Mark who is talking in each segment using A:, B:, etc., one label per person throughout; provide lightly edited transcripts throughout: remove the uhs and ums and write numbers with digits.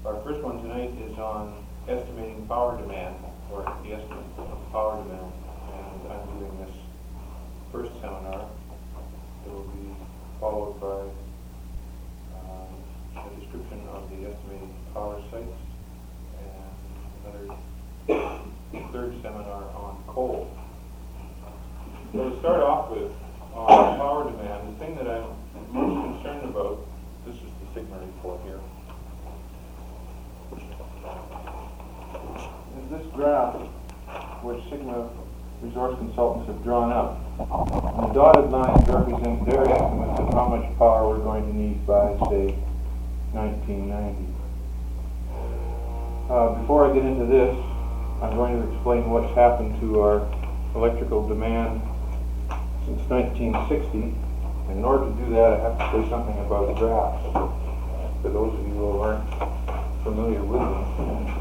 A: Our first one tonight is on estimating power demand, or the estimate of power demand. And I'm doing this first seminar. It will be followed by a description of the estimated power sites and another third seminar on coal. So to start off with, on power demand, the thing that I'm most concerned about, this is the Sigma report here, is this graph which Sigma resource consultants have drawn up. And the dotted lines represent their estimates of how much power we're going to need by, say, 1990. Before I get into this, I'm going to explain what's happened to our electrical demand since 1960. And in order to do that, I have to say something about graphs, for those of you who aren't familiar with them.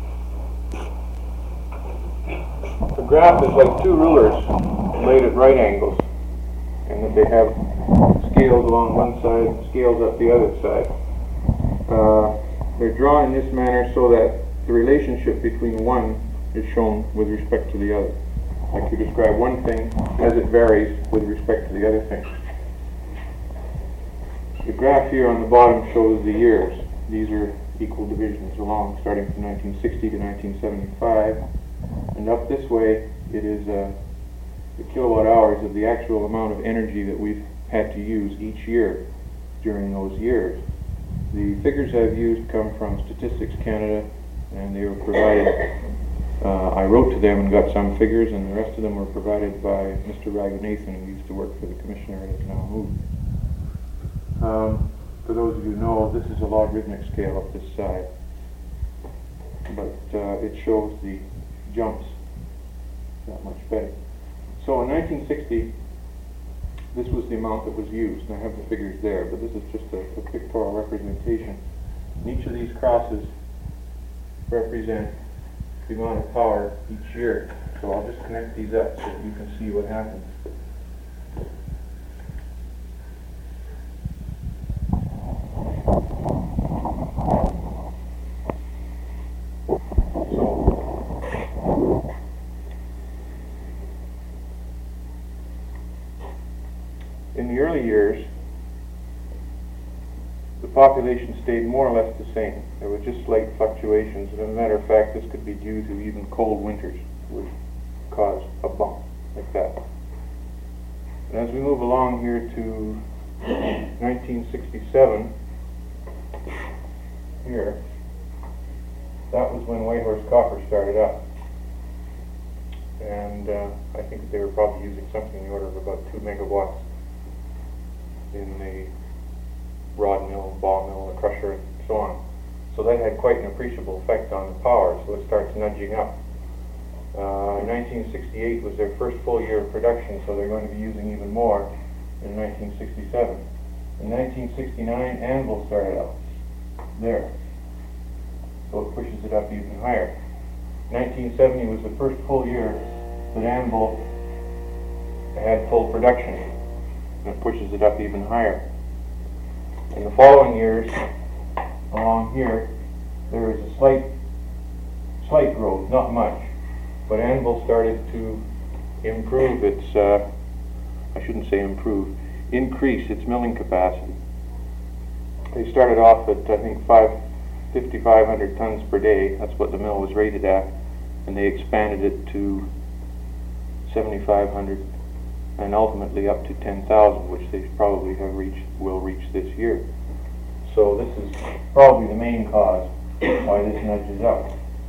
A: The graph is like two rulers laid at right angles, and that they have scales along one side and scales up the other side. They're drawn in this manner so that the relationship between one is shown with respect to the other. Like you describe one thing as it varies with respect to the other thing. The graph here on the bottom shows the years. These are equal divisions along, starting from 1960 to 1975. And up this way, it is the kilowatt hours of the actual amount of energy that we've had to use each year during those years. The figures I've used come from Statistics Canada, and they were provided, I wrote to them and got some figures, and the rest of them were provided by Mr. Raghunathan, who used to work for the Commissioner and has now moved. For those of you who know, this is a logarithmic scale up this side, but it shows the jumps that much better. So in 1960, this was the amount that was used, and I have the figures there, but this is just a pictorial representation. And each of these crosses represent the amount of power each year. So I'll just connect these up so that you can see what happens. In the early years, the population stayed more or less the same. There were just slight fluctuations, and as a matter of fact, this could be due to even cold winters, which cause a bump like that. And as we move along here to 1967, here, that was when Whitehorse Copper started up. And I think that they were probably using something in the order of about 2 megawatts in the rod mill, ball mill, the crusher, and so on. So that had quite an appreciable effect on the power, so it starts nudging up. 1968 was their first full year of production, so they're going to be using even more in 1967. In 1969, Anvil started up there, so it pushes it up even higher. 1970 was the first full year that Anvil had full production, and it pushes it up even higher. In the following years, along here, there is a slight growth, not much, but Anvil started to improve its, I shouldn't say improve, increase its milling capacity. They started off at, I think, 5,500 tons per day. That's what the mill was rated at, and they expanded it to 7,500, and ultimately up to 10,000, which they probably will reach this year. So this is probably the main cause why this nudges up.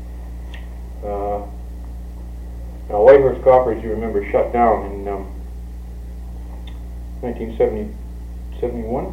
A: Now Whitehorse Copper, as you remember, shut down in 1971,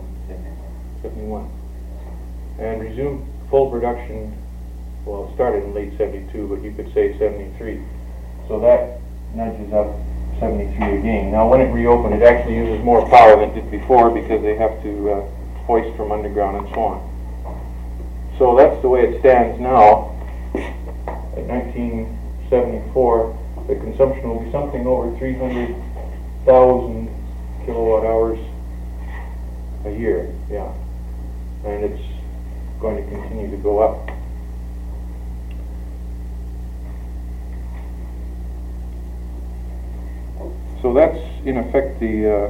A: and resumed full production. Well, it started in late 72, but you could say 73. So that nudges up 73 again. Now when it reopened, it actually uses more power than it did before because they have to hoist from underground and so on. So that's the way it stands now. In 1974, the consumption will be something over 300,000 kilowatt hours a year, yeah. And it's going to continue to go up. So that's in effect the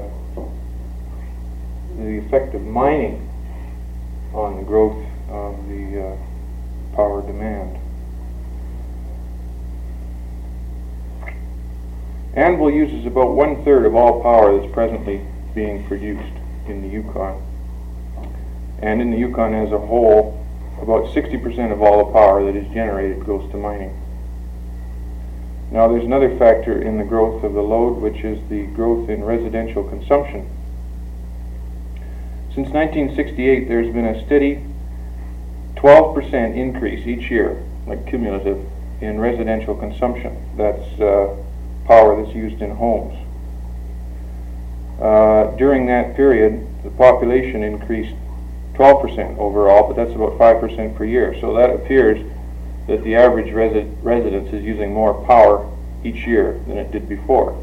A: effect of mining on the growth of the power demand. Anvil uses about 1/3 of all power that's presently being produced in the Yukon. And in the Yukon as a whole, about 60% of all the power that is generated goes to mining. Now there's another factor in the growth of the load, which is the growth in residential consumption. Since 1968, there's been a steady 12% increase each year, like cumulative, in residential consumption. That's power that's used in homes. During that period, the population increased 12% overall, but that's about 5% per year. So that appears that the average residence is using more power each year than it did before.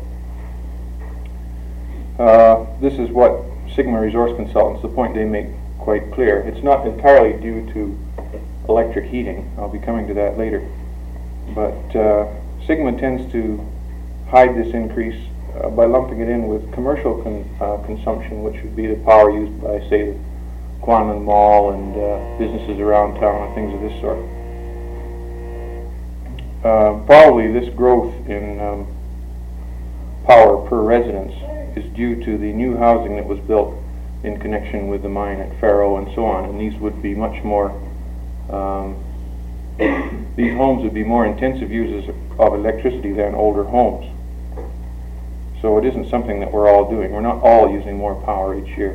A: This is what Sigma Resource Consultants, the point they make quite clear. It's not entirely due to electric heating. I'll be coming to that later. But Sigma tends to hide this increase by lumping it in with commercial consumption, which would be the power used by, say, the Kwanman Mall and businesses around town and things of this sort. Probably this growth in power per residence is due to the new housing that was built in connection with the mine at Faro and so on, and these would be much more these homes would be more intensive users of electricity than older homes. So it isn't something that we're all doing. We're not all using more power each year.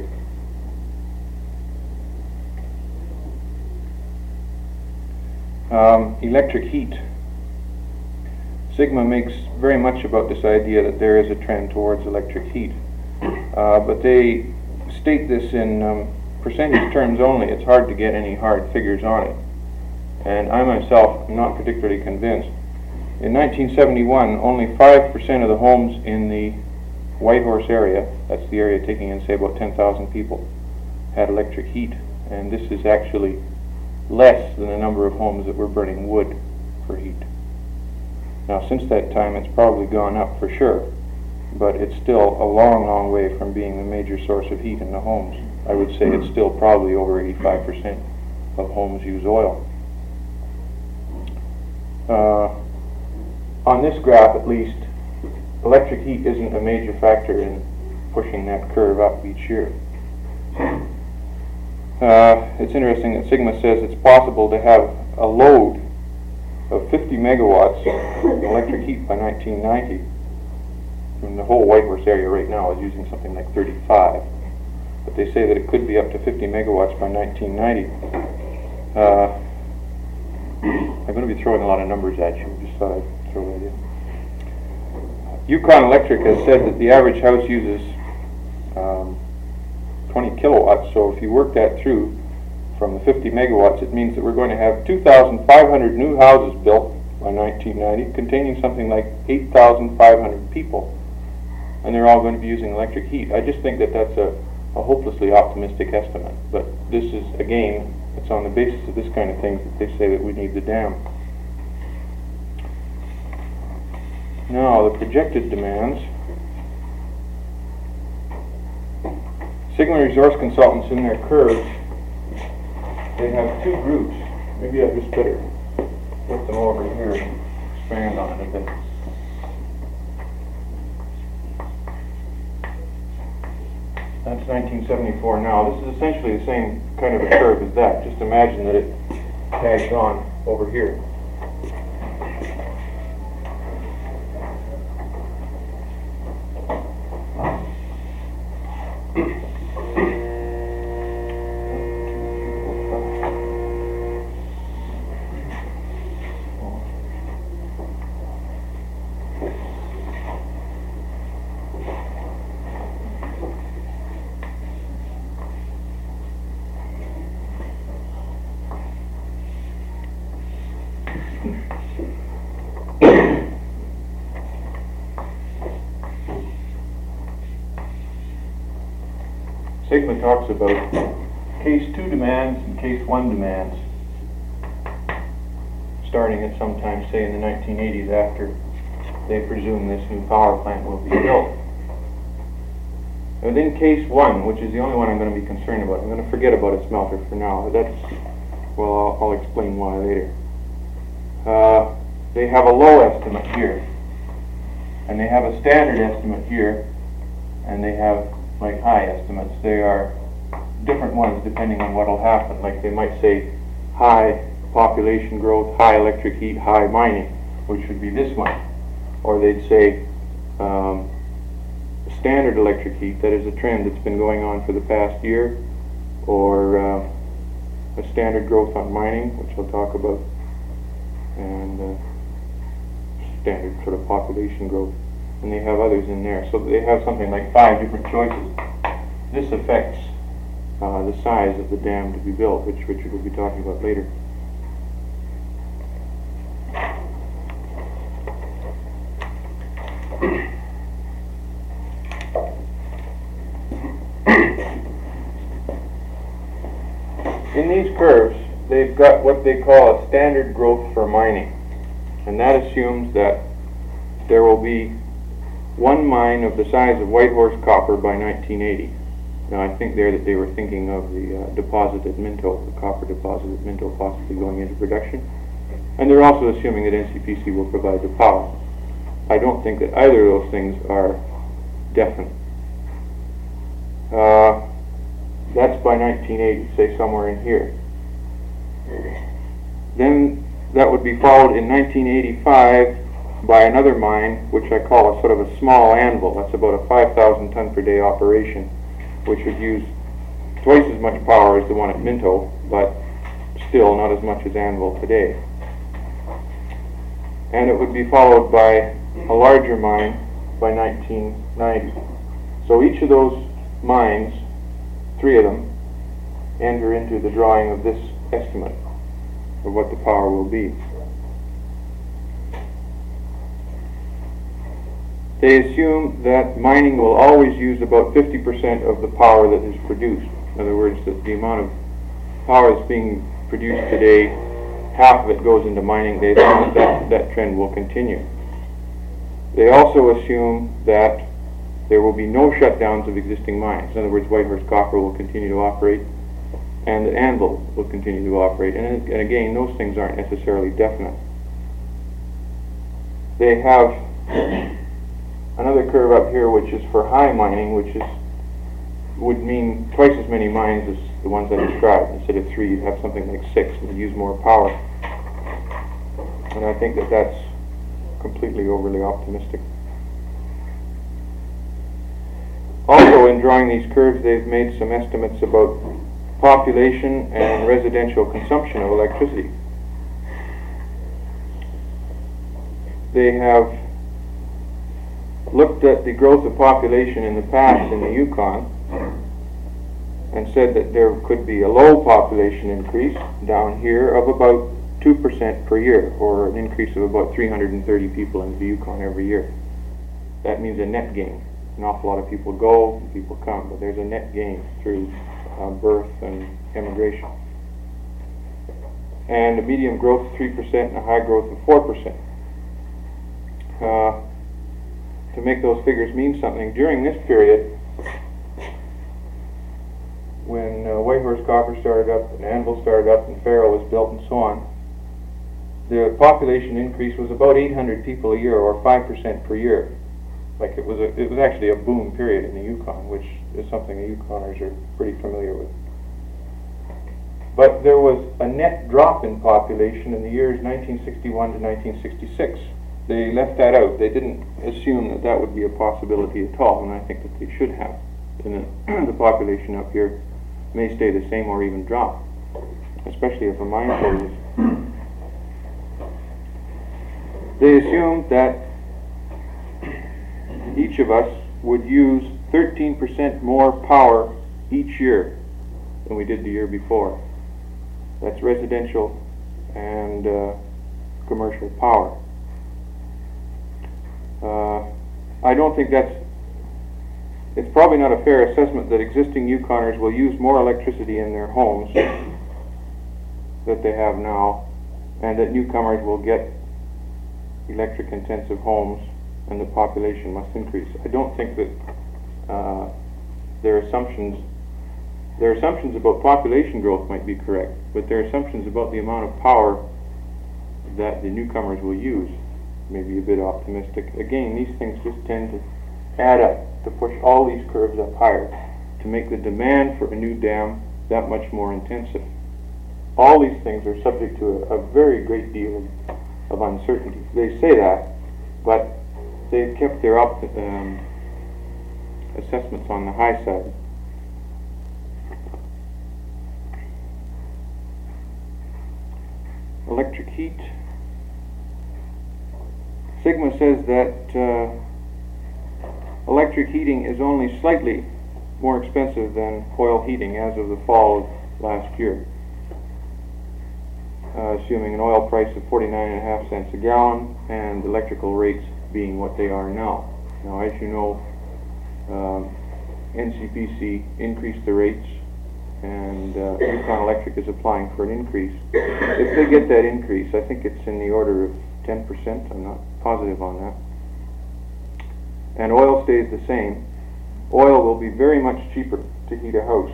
A: Electric heat. Sigma makes very much about this idea that there is a trend towards electric heat. But they state this in percentage terms only. It's hard to get any hard figures on it. And I myself am not particularly convinced. In 1971, only 5% of the homes in the Whitehorse area, that's the area taking in, say, about 10,000 people, had electric heat. And this is actually less than the number of homes that were burning wood for heat. Now, since that time, it's probably gone up for sure, but it's still a long, long way from being the major source of heat in the homes. I would say it's still probably over 85% of homes use oil. On this graph, at least, electric heat isn't a major factor in pushing that curve up each year. It's interesting that Sigma says it's possible to have a load of 50 megawatts of electric heat by 1990. And the whole Whitehorse area right now is using something like 35. But they say that it could be up to 50 megawatts by 1990. I'm going to be throwing a lot of numbers at you. Just thought I'd throw that in. Yukon Electric has said that the average house uses 20 kilowatts. So if you work that through from the 50 megawatts, it means that we're going to have 2,500 new houses built by 1990, containing something like 8,500 people. And they're all going to be using electric heat. I just think that that's a hopelessly optimistic estimate. But this is, again, it's on the basis of this kind of thing that they say that we need the dam. Now, the projected demands. Sigma Resource Consultants in their curves, they have two groups. Maybe I just better put them over here and expand on it a bit. That's 1974 now. This is essentially the same kind of a curve as that. Just imagine that it tags on over here. Sigma talks about case 2 demands and case 1 demands, starting at sometime, say, in the 1980s, after they presume this new power plant will be built. Within case 1, which is the only one I'm going to be concerned about, I'm going to forget about a smelter for now. Well, I'll explain why later. They have a low estimate here, and they have a standard estimate here, and they have like high estimates. They are different ones depending on what will happen. Like they might say high population growth, high electric heat, high mining, which would be this one. Or they'd say standard electric heat, that is a trend that's been going on for the past year, or a standard growth on mining, which I'll talk about, and standard sort of population growth. And they have others in there. So they have something like 5 different choices. This affects the size of the dam to be built, which Richard will be talking about later. In these curves, they've got what they call a standard growth for mining, and that assumes that there will be one mine of the size of Whitehorse Copper by 1980. Now, I think there that they were thinking of the deposit at Minto, the copper deposit at Minto possibly going into production, and they're also assuming that NCPC will provide the power. I don't think that either of those things are definite. That's by 1980, say somewhere in here. Then that would be followed in 1985 by another mine, which I call a sort of a small anvil. That's about a 5,000 ton per day operation, which would use twice as much power as the one at Minto, but still not as much as Anvil today. And it would be followed by a larger mine by 1990. So each of those mines, 3 of them, enter into the drawing of this estimate of what the power will be. They assume that mining will always use about 50% of the power that is produced. In other words, that the amount of power that's being produced today, half of it goes into mining. They assume that trend will continue. They also assume that there will be no shutdowns of existing mines. In other words, Whitehorse Copper will continue to operate, and that Anvil will continue to operate. And again, those things aren't necessarily definite. They have another curve up here, which is for high mining, which would mean twice as many mines as the ones I described. Instead of 3, you'd have something like 6, and you'd use more power. And I think that that's completely overly optimistic. Also, in drawing these curves, they've made some estimates about population and residential consumption of electricity. They have looked at the growth of population in the past in the Yukon and said that there could be a low population increase down here of about 2% per year, or an increase of about 330 people in the Yukon every year. That means a net gain. An awful lot of people go, and people come, but there's a net gain through birth and immigration. And a medium growth of 3% and a high growth of 4%. To make those figures mean something, during this period, when Whitehorse Copper started up, and Anvil started up, and Farrell was built, and so on, the population increase was about 800 people a year, or 5% per year. Like it was actually a boom period in the Yukon, which is something the Yukoners are pretty familiar with. But there was a net drop in population in the years 1961 to 1966. They left that out. They didn't assume that that would be a possibility at all, and I think that they should have. And the population up here may stay the same or even drop, especially if a mine closes. They assumed that each of us would use 13% more power each year than we did the year before. That's residential and commercial power. I don't think that's it's probably not a fair assessment that existing Yukoners will use more electricity in their homes that they have now, and that newcomers will get electric-intensive homes, and the population must increase. I don't think that their assumptions about population growth might be correct, but their assumptions about the amount of power that the newcomers will use may be a bit optimistic. Again, these things just tend to add up to push all these curves up higher, to make the demand for a new dam that much more intensive. All these things are subject to a very great deal of uncertainty. They say that, but they've kept their assessments on the high side. Electric heat. Sigma says that electric heating is only slightly more expensive than oil heating as of the fall of last year, assuming an oil price of 49.5 cents a gallon and electrical rates being what they are now. Now, as you know, NCPC increased the rates, and Yukon Electric is applying for an increase. If they get that increase, I think it's in the order of 10%. I'm not positive on that. And oil stays the same. Oil will be very much cheaper to heat a house.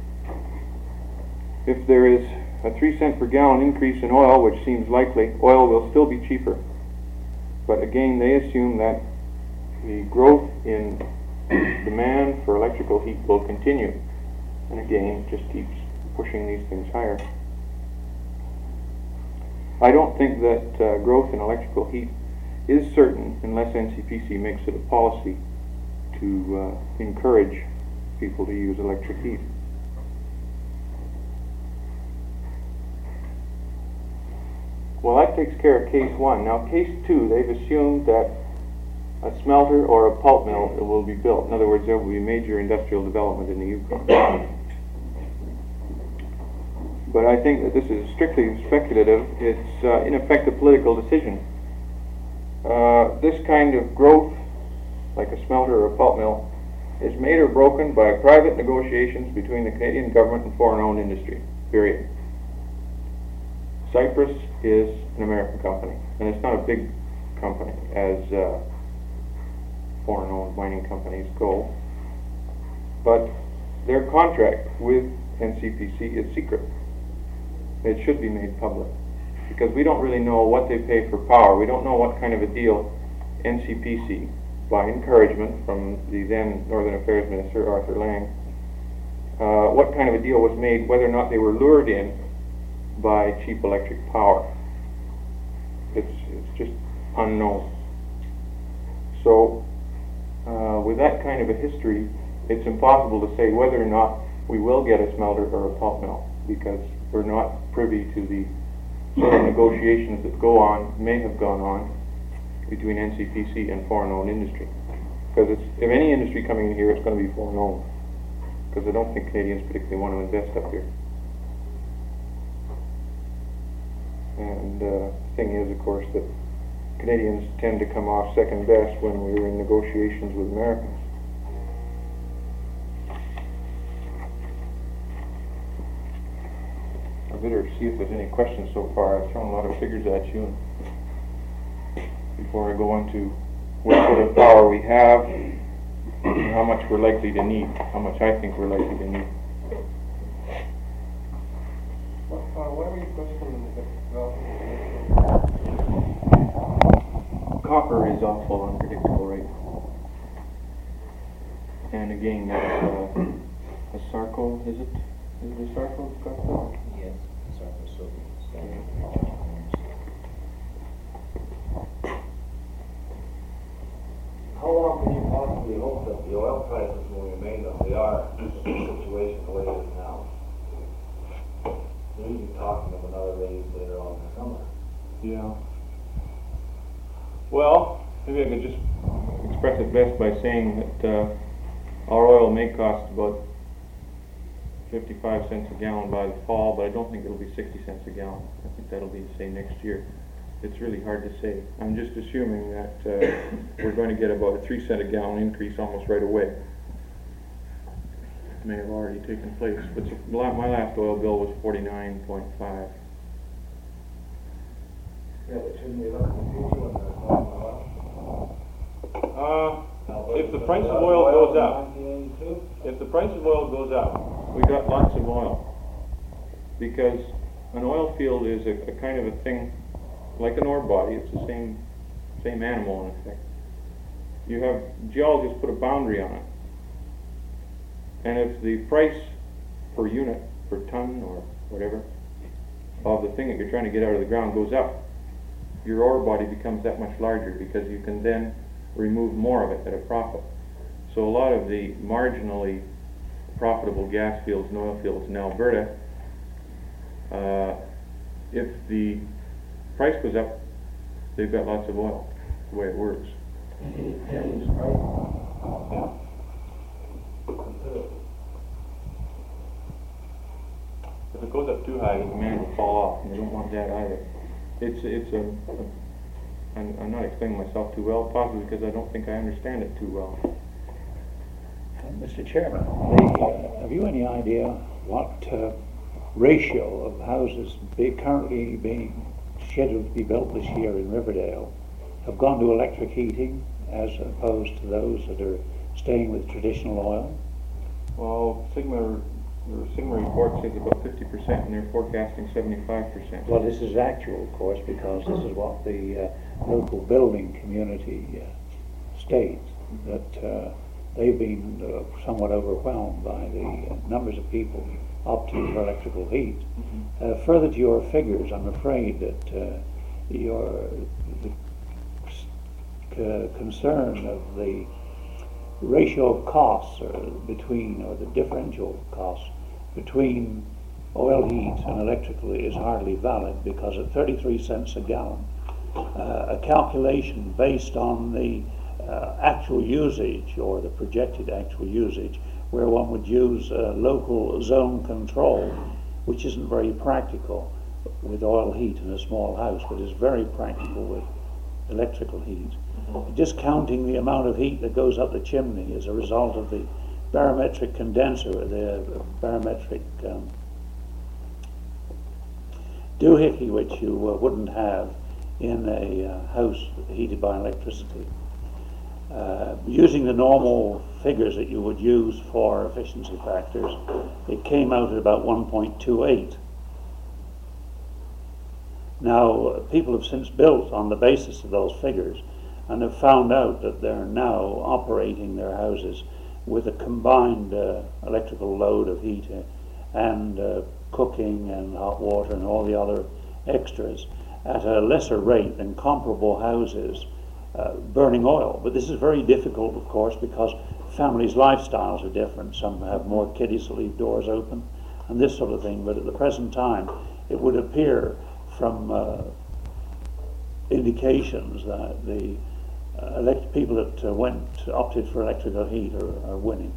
A: If there is a 3 cent per gallon increase in oil, which seems likely, oil will still be cheaper. But again, they assume that the growth in demand for electrical heat will continue. And again, it just keeps pushing these things higher. I don't think that growth in electrical heat is certain unless NCPC makes it a policy to encourage people to use electric heat. Well, that takes care of case one. Now, case two, they've assumed that a smelter or a pulp mill will be built. In other words, there will be major industrial development in the Yukon. But I think that this is strictly speculative. It's, in effect, a political decision. This kind of growth, like a smelter or a pulp mill, is made or broken by private negotiations between the Canadian government and foreign-owned industry, period. Cypress is an American company, and it's not a big company as foreign-owned mining companies go. But their contract with NCPC is secret. It should be made public, because we don't really know what they pay for power. We don't know what kind of a deal NCPC, by encouragement from the then Northern Affairs Minister, Arthur Lang, what kind of a deal was made, whether or not they were lured in by cheap electric power. It's just unknown. So, with that kind of a history, it's impossible to say whether or not we will get a smelter or a pulp mill, because we're not privy to the sort of negotiations that may have gone on between NCPC and foreign-owned industry. Because if any industry coming in here, it's going to be foreign-owned, because I don't think Canadians particularly want to invest up here. And the thing is, of course, that Canadians tend to come off second best when we were in negotiations with Americans. I better see if there's any questions so far. I've thrown a lot of figures at you before I go on to what sort of power we have and how much we're likely to need, how much I think we're likely to need.
B: What are your questions on the development?
A: Copper is awful unpredictable right now. And again, that's a Sarco, is it? Is it a Sarco that's got that?
C: Yes, Sarco Silver.
D: How long can you possibly hope that the oil prices will remain as they are in the situation the way it is now? We're even talking of another raise later on in the summer.
A: Yeah. Well, maybe I could just express it best by saying that our oil may cost about 55 cents a gallon by the fall, but I don't think it'll be 60 cents a gallon. I think that'll be, say, next year. It's really hard to say. I'm just assuming that we're going to get about a 3 cent a gallon increase almost right away. may have already taken place. But my last oil bill was 49.5.
D: Yeah, but shouldn't we look at the future when they're talking about?
C: If the price of oil goes up,
D: 1982?
C: if the price of oil goes up,
A: We got lots of oil. Because an oil field is a kind of a thing, like an ore body. It's the same animal in effect. You have geologists put a boundary on it. And if the price per unit, per ton or whatever, of the thing that you're trying to get out of the ground goes up, your ore body becomes that much larger because you can then remove more of it at a profit. So a lot of the marginally profitable gas fields and oil fields in Alberta, if the price goes up, they've got lots of oil, the way it works. If it goes up too high, the demand will fall off, and they don't want that either. I'm not explaining myself too well, possibly because I don't think I understand it too well.
E: Mr. Chairman, have you any idea what ratio of houses currently being scheduled to be built this year in Riverdale have gone to electric heating as opposed to those that are staying with traditional oil?
A: Well, the Sigma report says about 50%, and they're forecasting 75%.
E: Well, this is actual, of course, because this is what the local building community states, that they've been somewhat overwhelmed by the numbers of people opting for electrical heat. Further to your figures, I'm afraid that the concern of the ratio of costs or the differential costs between oil heat and electrical is hardly valid, because at 33 cents a gallon, a calculation based on the actual usage or the projected actual usage, where one would use local zone control, which isn't very practical with oil heat in a small house, but is very practical with electrical heat. Discounting the amount of heat that goes up the chimney as a result of the barometric condenser, the barometric doohickey, which you wouldn't have in a house heated by electricity. Using the normal figures that you would use for efficiency factors, it came out at about 1.28. Now, people have since built on the basis of those figures and have found out that they're now operating their houses with a combined electrical load of heat and cooking and hot water and all the other extras at a lesser rate than comparable houses burning oil. But this is very difficult, of course, because families' lifestyles are different. Some have more kiddies to leave doors open and this sort of thing. But at the present time, it would appear from indications that the people that opted for electrical heat are winning.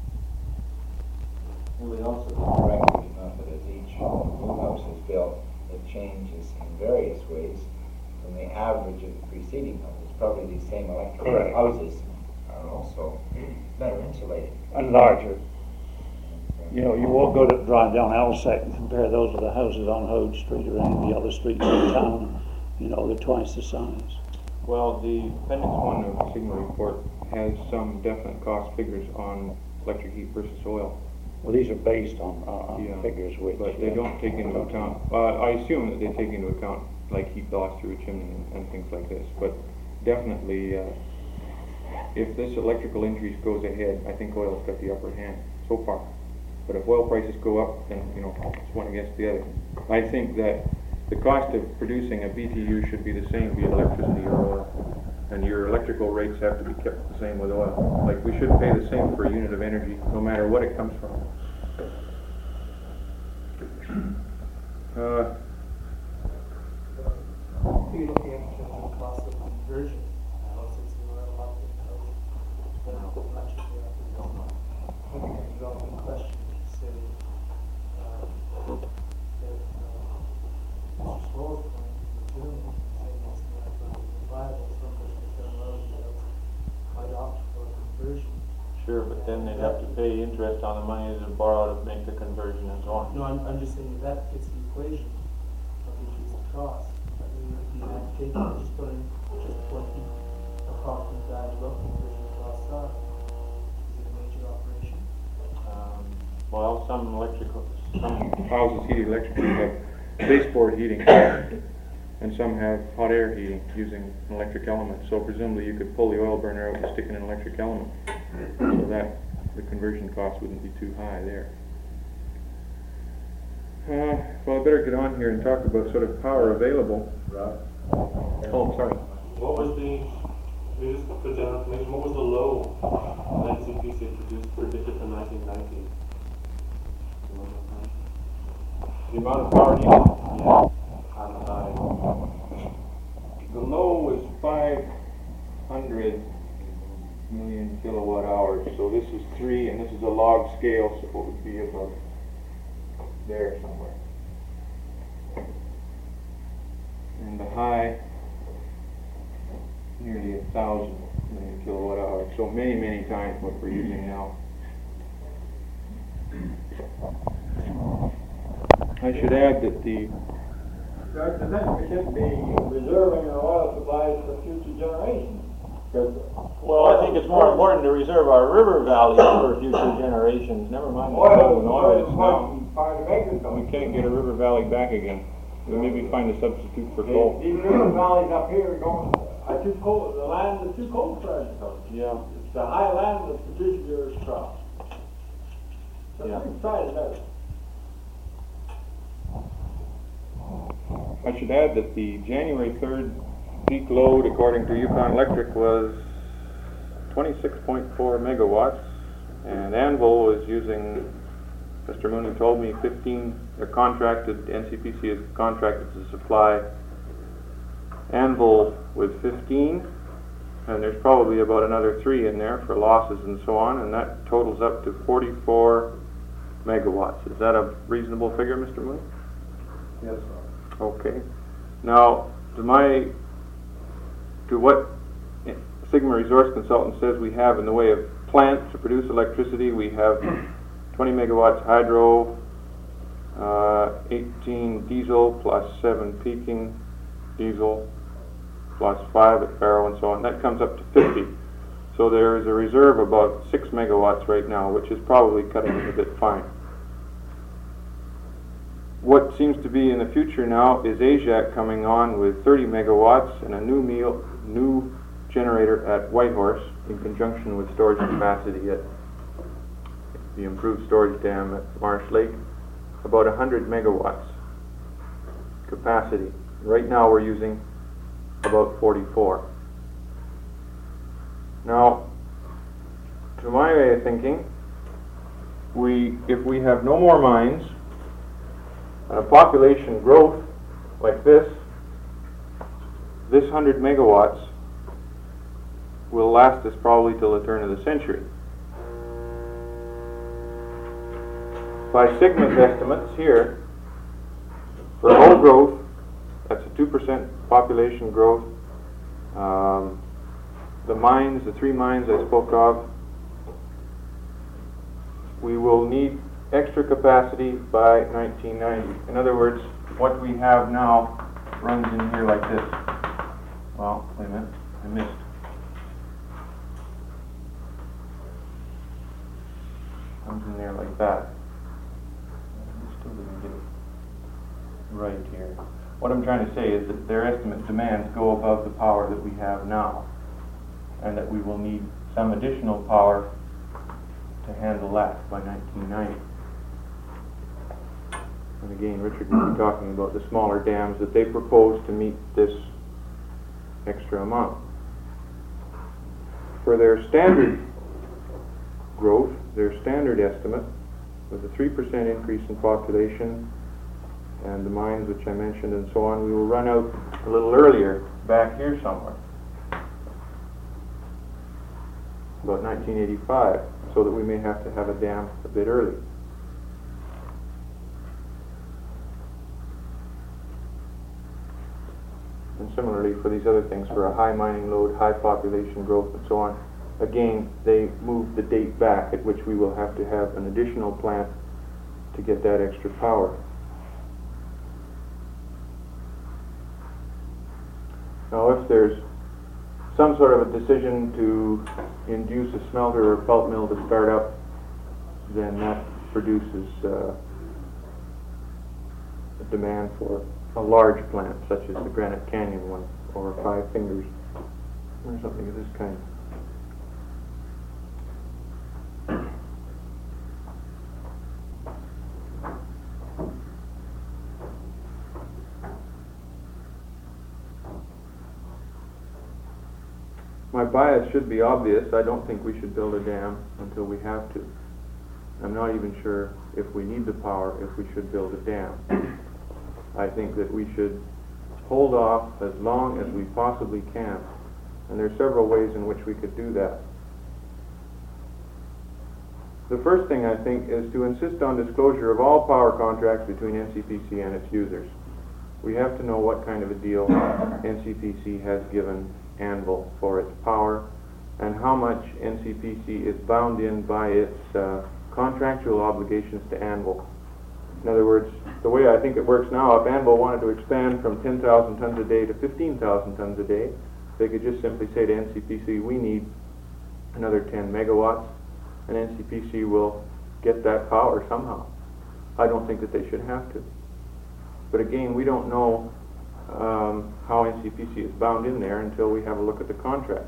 F: It would also be correct to note that as each new house is built, it changes in various ways from the average of the preceding houses. Probably these same electrical houses are also better insulated.
E: And larger. You know, you won't go to drive down Alsec and compare those with the houses on Hoge Street or any of the other streets in town. You know, they're twice the size.
A: Well, the Appendix 1 of the Sigma report has some definite cost figures on electric heat versus oil.
E: Well, these are based on figures which...
A: But they don't take into account, I assume that they take into account like heat loss through a chimney and things like this. But definitely, if this electrical increase goes ahead, I think oil's got the upper hand so far. But if oil prices go up, then, you know, it's one against the other. I think that the cost of producing a BTU should be the same, be it electricity or oil. And your electrical rates have to be kept the same with oil. Like, we should pay the same for a unit of energy, no matter what it comes from.
B: Are you looking at the cost of conversion? Since we were allowed to electrically I think a development question to say that Mr. Swallow's point is legitimate, saying it's not viable, some of it's done well, quite opt for conversion.
A: Sure.
C: sure, but then they'd have to pay interest on the money to borrow to make the conversion and so on.
B: No, I'm just saying that fits the equation of increasing costs. I mean, it'd be advantageous just putting just what the approximate value of conversion costs are. Is it a major operation?
C: Well, some
A: Houses heated electrically have baseboard heating, and some have hot air heating using an electric element. So presumably you could pull the oil burner out and stick in an electric element, so that the conversion cost wouldn't be too high there. Well, I better get on here and talk about sort of power available. Oh, sorry.
G: What was just for general information, what was the low that NCPC predicted for 1990?
C: The amount of power needed.
A: The low is 500 million kilowatt hours. So this is 3, and this is a log scale, so it would be about there somewhere. And the high, nearly 1,000 million kilowatt hours. So many, many times what we're using now. I should add that the
H: Dr. Then we should be reserving our oil supplies for future generations.
C: Well, I think it's more important to reserve our river valleys for future generations, never mind the coal and oil.
H: Oil is part of agriculture.
A: we can't get a river valley back again. We'll maybe find a substitute for coal.
H: These river valleys up here are too cold, the land is too cold for agriculture.
C: Yeah.
H: It's the high land that produces your crops. So
C: Yeah.
H: we try it better.
A: I should add that the January 3rd peak load, according to Yukon Electric, was 26.4 megawatts, and Anvil is using, Mr. Mooney told me, 15, they're contracted, NCPC is contracted to supply Anvil with 15, and there's probably about another 3 in there for losses and so on, and that totals up to 44 megawatts. Is that a reasonable figure, Mr. Mooney?
D: Yes, sir.
A: Okay. Now, to what Sigma Resource Consultant says we have in the way of plants to produce electricity, we have 20 megawatts hydro, 18 diesel plus 7 peaking diesel plus 5 at Barrow and so on. That comes up to 50. So there is a reserve of about 6 megawatts right now, which is probably cutting it a bit fine. What seems to be in the future now is ASIAC coming on with 30 megawatts and a new generator at Whitehorse in conjunction with storage capacity at the improved storage dam at Marsh Lake, about 100 megawatts capacity. Right now we're using about 44. Now, to my way of thinking, if we have no more mines, and a population growth like this 100 megawatts will last us probably till the turn of the century. By Sigma's estimates here, for all growth, that's a 2% population growth. The mines, the 3 mines I spoke of, we will need extra capacity by 1990. In other words, what we have now runs in here like this. Well, wait a minute, I missed. Comes in there like that. I still didn't get it right here. What I'm trying to say is that their estimate demands go above the power that we have now, and that we will need some additional power to handle that by 1990. And again, Richard will be talking about the smaller dams that they propose to meet this extra amount. For their standard growth, their standard estimate, with a 3% increase in population and the mines which I mentioned and so on, we will run out a little earlier, back here somewhere, about 1985, so that we may have to have a dam a bit early. And similarly for these other things, for a high mining load, high population growth and so on, again, they moved the date back at which we will have to have an additional plant to get that extra power. Now, if there's some sort of a decision to induce a smelter or pulp mill to start up, then that produces a demand for a large plant, such as the Granite Canyon one, or Five Fingers, or something of this kind. My bias should be obvious. I don't think we should build a dam until we have to. I'm not even sure if we need the power, if we should build a dam. I think that we should hold off as long as we possibly can. And there are several ways in which we could do that. The first thing, I think, is to insist on disclosure of all power contracts between NCPC and its users. We have to know what kind of a deal NCPC has given Anvil for its power, and how much NCPC is bound in by its contractual obligations to Anvil. In other words, the way I think it works now, if Anvil wanted to expand from 10,000 tons a day to 15,000 tons a day, they could just simply say to NCPC, we need another 10 megawatts, and NCPC will get that power somehow. I don't think that they should have to. But again, we don't know how NCPC is bound in there until we have a look at the contract.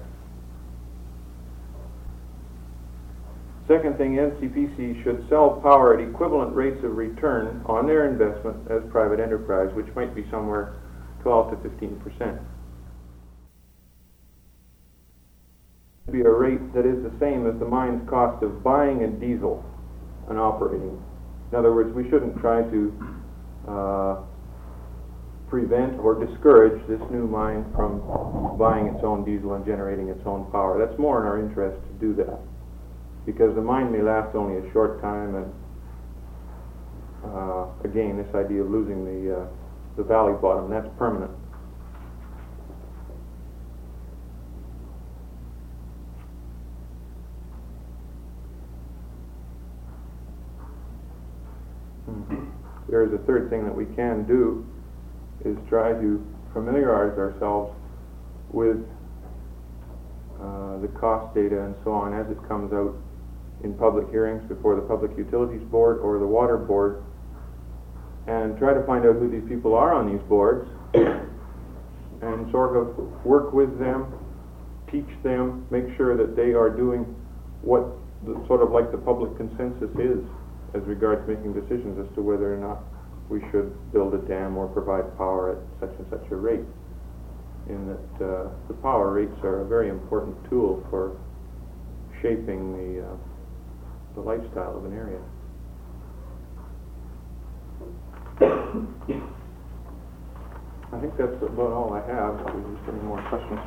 A: Second thing, NCPC should sell power at equivalent rates of return on their investment as private enterprise, which might be somewhere 12 to 15%. Be a rate that is the same as the mine's cost of buying a diesel and operating. In other words, we shouldn't try to prevent or discourage this new mine from buying its own diesel and generating its own power. That's more in our interest to do that, because the mine may last only a short time, and again, this idea of losing the valley bottom, that's permanent. There is a third thing that we can do, is try to familiarize ourselves with the cost data and so on as it comes out in public hearings before the Public Utilities Board or the Water Board, and try to find out who these people are on these boards and sort of work with them, teach them, make sure that they are doing what sort of like the public consensus is as regards making decisions as to whether or not we should build a dam or provide power at such and such a rate. In that the power rates are a very important tool for shaping the lifestyle of an area. I think that's about all I have. If there's any more questions.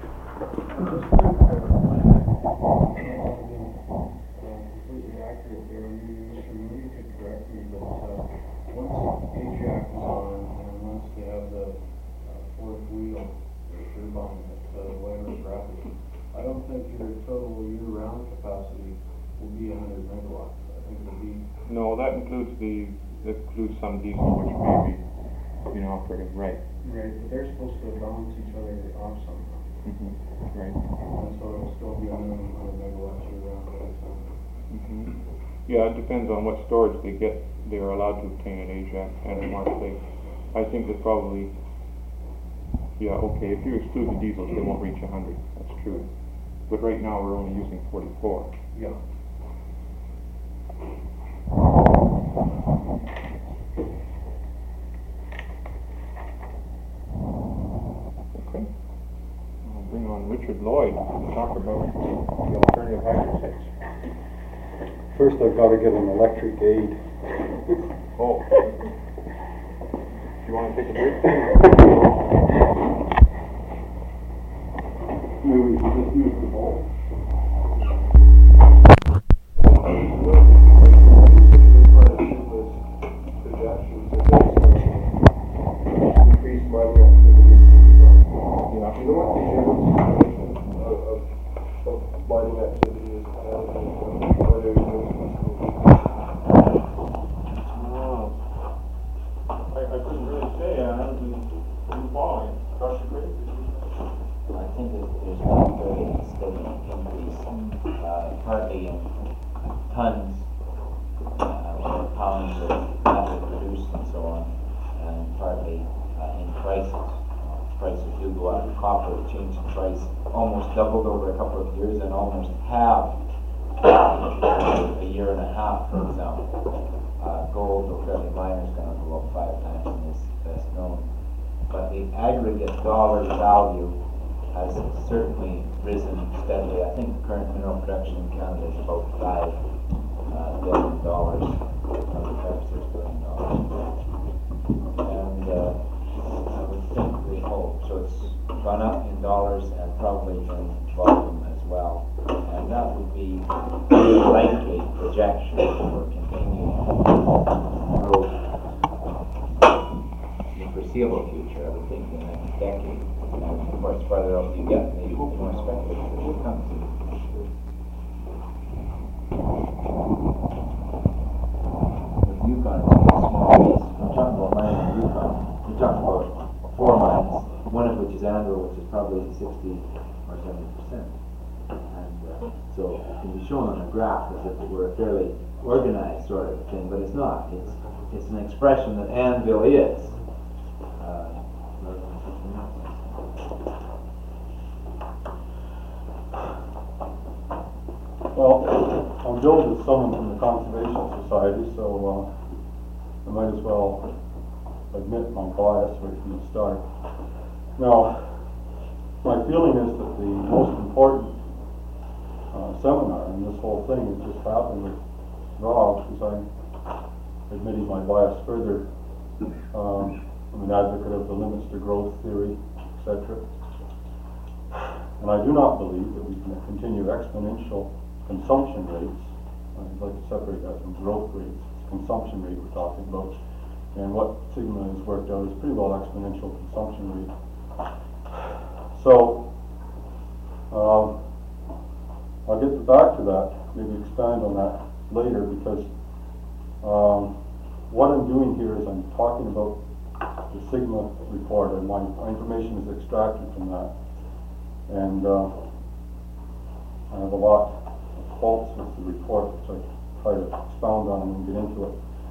I: Completely accurate there. You could correct me, but once HVAC is on and once they have the fourth wheel turbine at Weymouth Rapids, I don't think your total year-round capacity will be 100 megawatts. I think it'll be...
A: No, that includes some diesel, which may be operating, right.
I: Right, but they're supposed to balance each other off somehow.
A: Right.
I: And so it'll still be 100 megawatts year-round at that time.
A: Yeah, it depends on what storage they get. They are allowed to obtain at AJAC and in Marseille. I think that probably, okay, if you exclude the diesels, they won't reach 100. That's true. But right now we're only using 44.
I: Yeah.
A: Okay. I'll bring on Richard Lloyd to talk about the alternative hydro sites.
J: First, I've got to get an electric aid.
A: Oh. Do you want to take a break?
J: Maybe we can just move the ball.
I: Suggestions are based on increased mining activity. You don't want the general situation of mining
F: copper changed in price, almost doubled over a couple of years and almost halved a year and a half, for example. Gold, though fairly minor, is going to go up 5 times in this best known. But the aggregate dollar value has certainly risen steadily. I think the current mineral production in Canada is about $5 billion, probably $5 or $6 billion. And I would think, we hope, so it's gone up in dollars and probably in volume as well. And that would be a likely projection for continued growth in the foreseeable future, I would think, in the next decade. And of course, farther out you get, maybe the more speculative it becomes. With Yukon, it's a small piece. I'm talking about mining in Yukon. We're talking about 4 mines, one of which is Andrew, which is probably 60 or 70%. And so it can be shown on a graph as if it were a fairly organized sort of thing, but it's not. It's an expression that Annville is. Rather than something else.
J: Well, I'm billed as someone from the Conservation Society, so I might as well admit my bias right from the start. Now, my feeling is that the most important seminar in this whole thing has just happened with Rob, because I'm admitting my bias further. I'm an advocate of the limits to growth theory, etc. And I do not believe that we can continue exponential consumption rates. I'd like to separate that from growth rates. It's consumption rate we're talking about. And what Sigma has worked out is pretty well exponential consumption rate. So, I'll get back to that, maybe expand on that later, because what I'm doing here is I'm talking about the Sigma report, and my information is extracted from that. And I have a lot of faults with the report, which I try to expound on and get into it.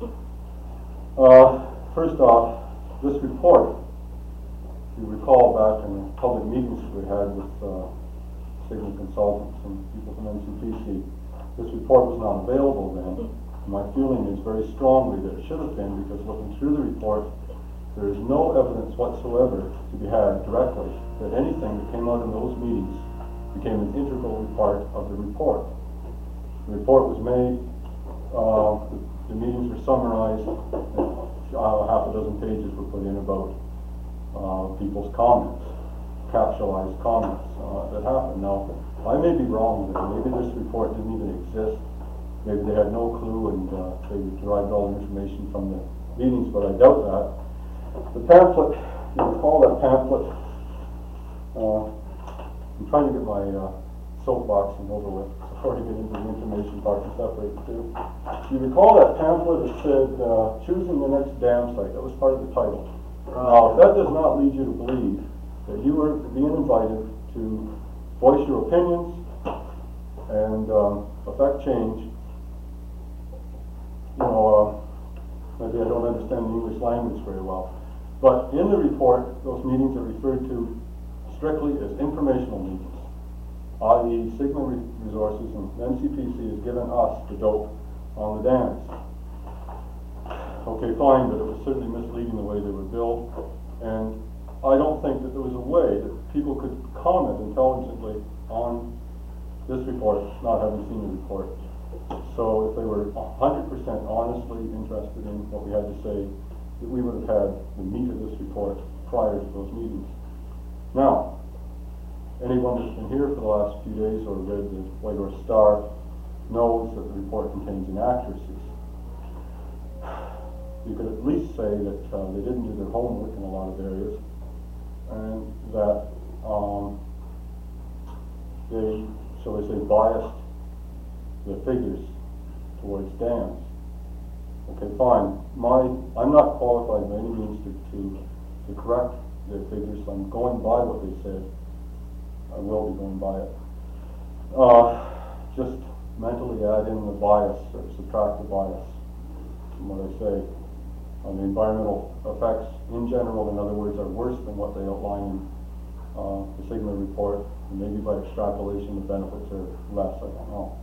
J: First off, this report, if you recall back in the public meetings that we had with Sigma consultants and people from NCPC, this report was not available then. My feeling is very strongly that it should have been, because looking through the report, there is no evidence whatsoever to be had directly that anything that came out in those meetings became an integral part of the report. The report was made, the meetings were summarized, and half a dozen pages were put in about people's comments, capsulized comments that happened. Now, I may be wrong there. Maybe this report didn't even exist. Maybe they had no clue and they derived all the information from the meetings, but I doubt that. The pamphlet, you recall that pamphlet? I'm trying to get my soapboxing over with before I get into the information part and separate the two. You recall that pamphlet that said, choosing the next dam site? That was part of the title. Now, if that does not lead you to believe that you were being invited to voice your opinions and affect change, you know, maybe I don't understand the English language very well. But in the report, those meetings are referred to strictly as informational meetings, i.e. Sigma Resources and NCPC has given us the dope on the dams. Okay, fine, but it was certainly misleading the way they were billed, and I don't think that there was a way that people could comment intelligently on this report, not having seen the report. So if they were 100% honestly interested in what we had to say, that we would have had the meat of this report prior to those meetings. Now, anyone that's been here for the last few days or read the White Horse Star knows that the report contains inaccuracies. You could at least say that they didn't do their homework in a lot of areas, and that they, shall we say, biased the figures towards dams. Okay, fine. I'm not qualified by any means to correct their figures. I'm going by what they said. I will be going by it. Just mentally add in the bias, or subtract the bias from what I say. The environmental effects in general, in other words, are worse than what they outline in the Sigma report, and maybe by extrapolation the benefits are less, I don't know.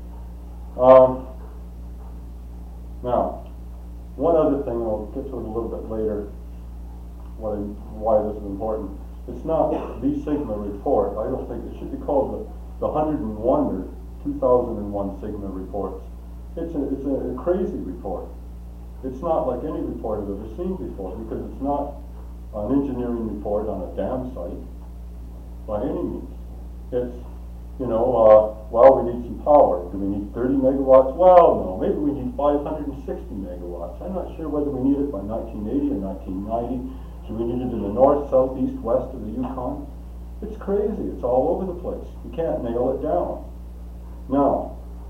J: Now, one other thing, and I'll get to it a little bit later, why this is important. It's not the Sigma report. I don't think it should be called the 101 or 2001 Sigma reports. It's a crazy report. It's not like any report I've ever seen before, because it's not an engineering report on a dam site by any means. It's, well, we need some power. Do we need 30 megawatts? Well, no, maybe we need 560 megawatts. I'm not sure whether we need it by 1980 or 1990. Do we need it in the north, south, east, west of the Yukon? It's crazy. It's all over the place. You can't nail it down. Now,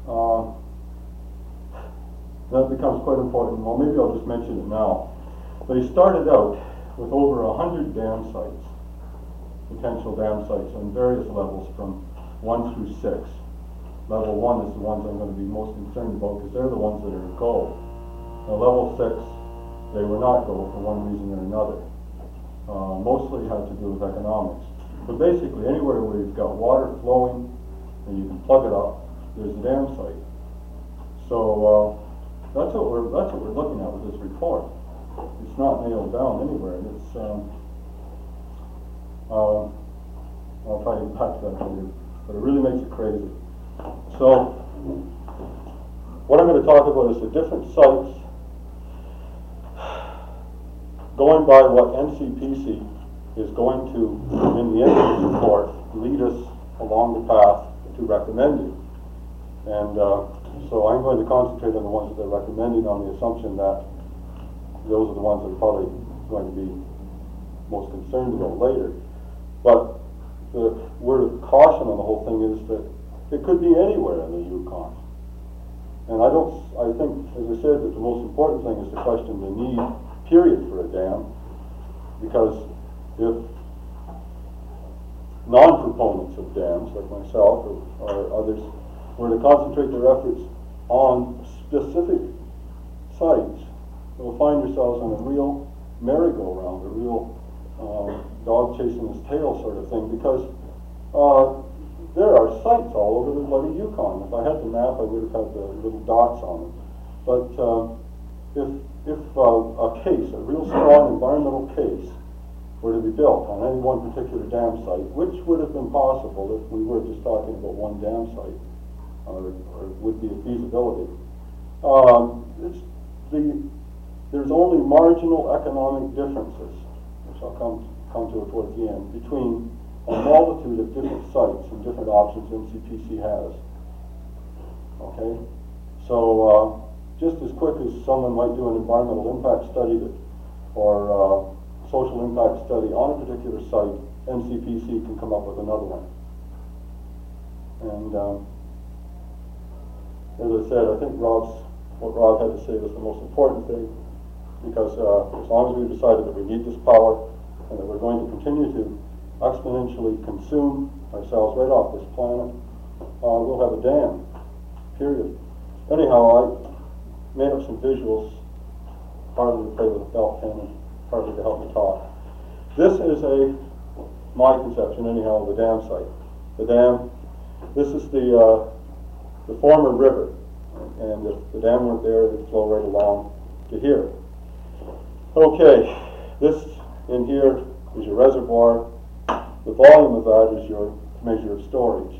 J: that becomes quite important. Well, maybe I'll just mention it now. They started out with over 100 dam sites, potential dam sites on various levels from 1 through 6. Level 1 is the ones I'm going to be most concerned about because they're the ones that are go. Now, level 6, they were not go for one reason or another. Mostly had to do with economics. But basically, anywhere where you've got water flowing and you can plug it up, there's a dam site. So that's what we're looking at with this report. It's not nailed down anywhere, and it's I'll try to get back to that later, but it really makes it crazy. So what I'm going to talk about is the different sites, going by what NCPC is going to, in the end of the report, lead us along the path to recommending. And so I'm going to concentrate on the ones that they're recommending on the assumption that those are the ones that are probably going to be most concerned about later. But the word of caution on the whole thing is that it could be anywhere in the Yukon. And I think, as I said, that the most important thing is to question the need, period, for a dam, because if non-proponents of dams, like myself or others, were to concentrate their efforts on specific sites, you'll find yourselves on a real merry-go-round, a real dog chasing his tail sort of thing, because there are sites all over the bloody Yukon. If I had the map, I would have had the little dots on it. But if a case, a real strong environmental case, were to be built on any one particular dam site, which would have been possible if we were just talking about one dam site, or would be a feasibility, there's only marginal economic differences, which I'll come to it towards the end, between a multitude of different sites and different options NCPC has. Okay? So just as quick as someone might do an environmental impact study or social impact study on a particular site, NCPC can come up with another one. And as I said, I think what Rob had to say was the most important thing, because as long as we've decided that we need this power and that we're going to continue to exponentially consume ourselves right off this planet, we'll have a dam, period. Anyhow, I made up some visuals, partly to play with a felt pen and partly to help me talk. This is my conception, anyhow, of the dam site. The dam, this is the former river, and if the dam weren't there, it would flow right along to here. Okay, this in here is your reservoir. The volume of that is your measure of storage.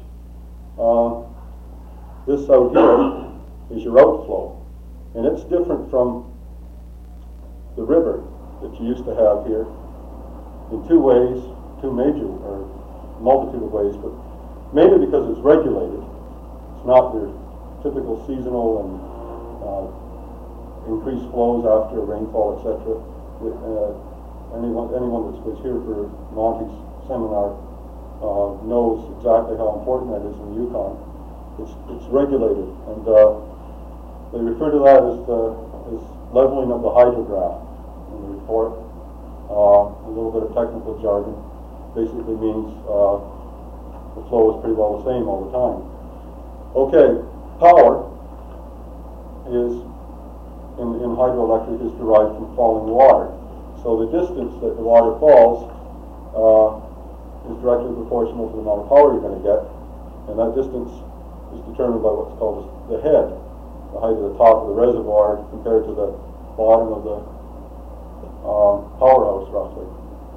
J: This out here is your outflow, and it's different from the river that you used to have here in two ways, two major, or multitude of ways, but mainly because it's regulated. It's not your typical seasonal and increased flows after rainfall, etc. Anyone that was here for Monty's seminar knows exactly how important that is in the Yukon. It's regulated, and they refer to that as leveling of the hydrograph in the report. A little bit of technical jargon basically means the flow is pretty well the same all the time. Okay, power is in hydroelectric is derived from falling water. So the distance that the water falls is directly proportional to the amount of power you're going to get, and that distance is determined by what's called the head, the height of the top of the reservoir compared to the bottom of the powerhouse, roughly.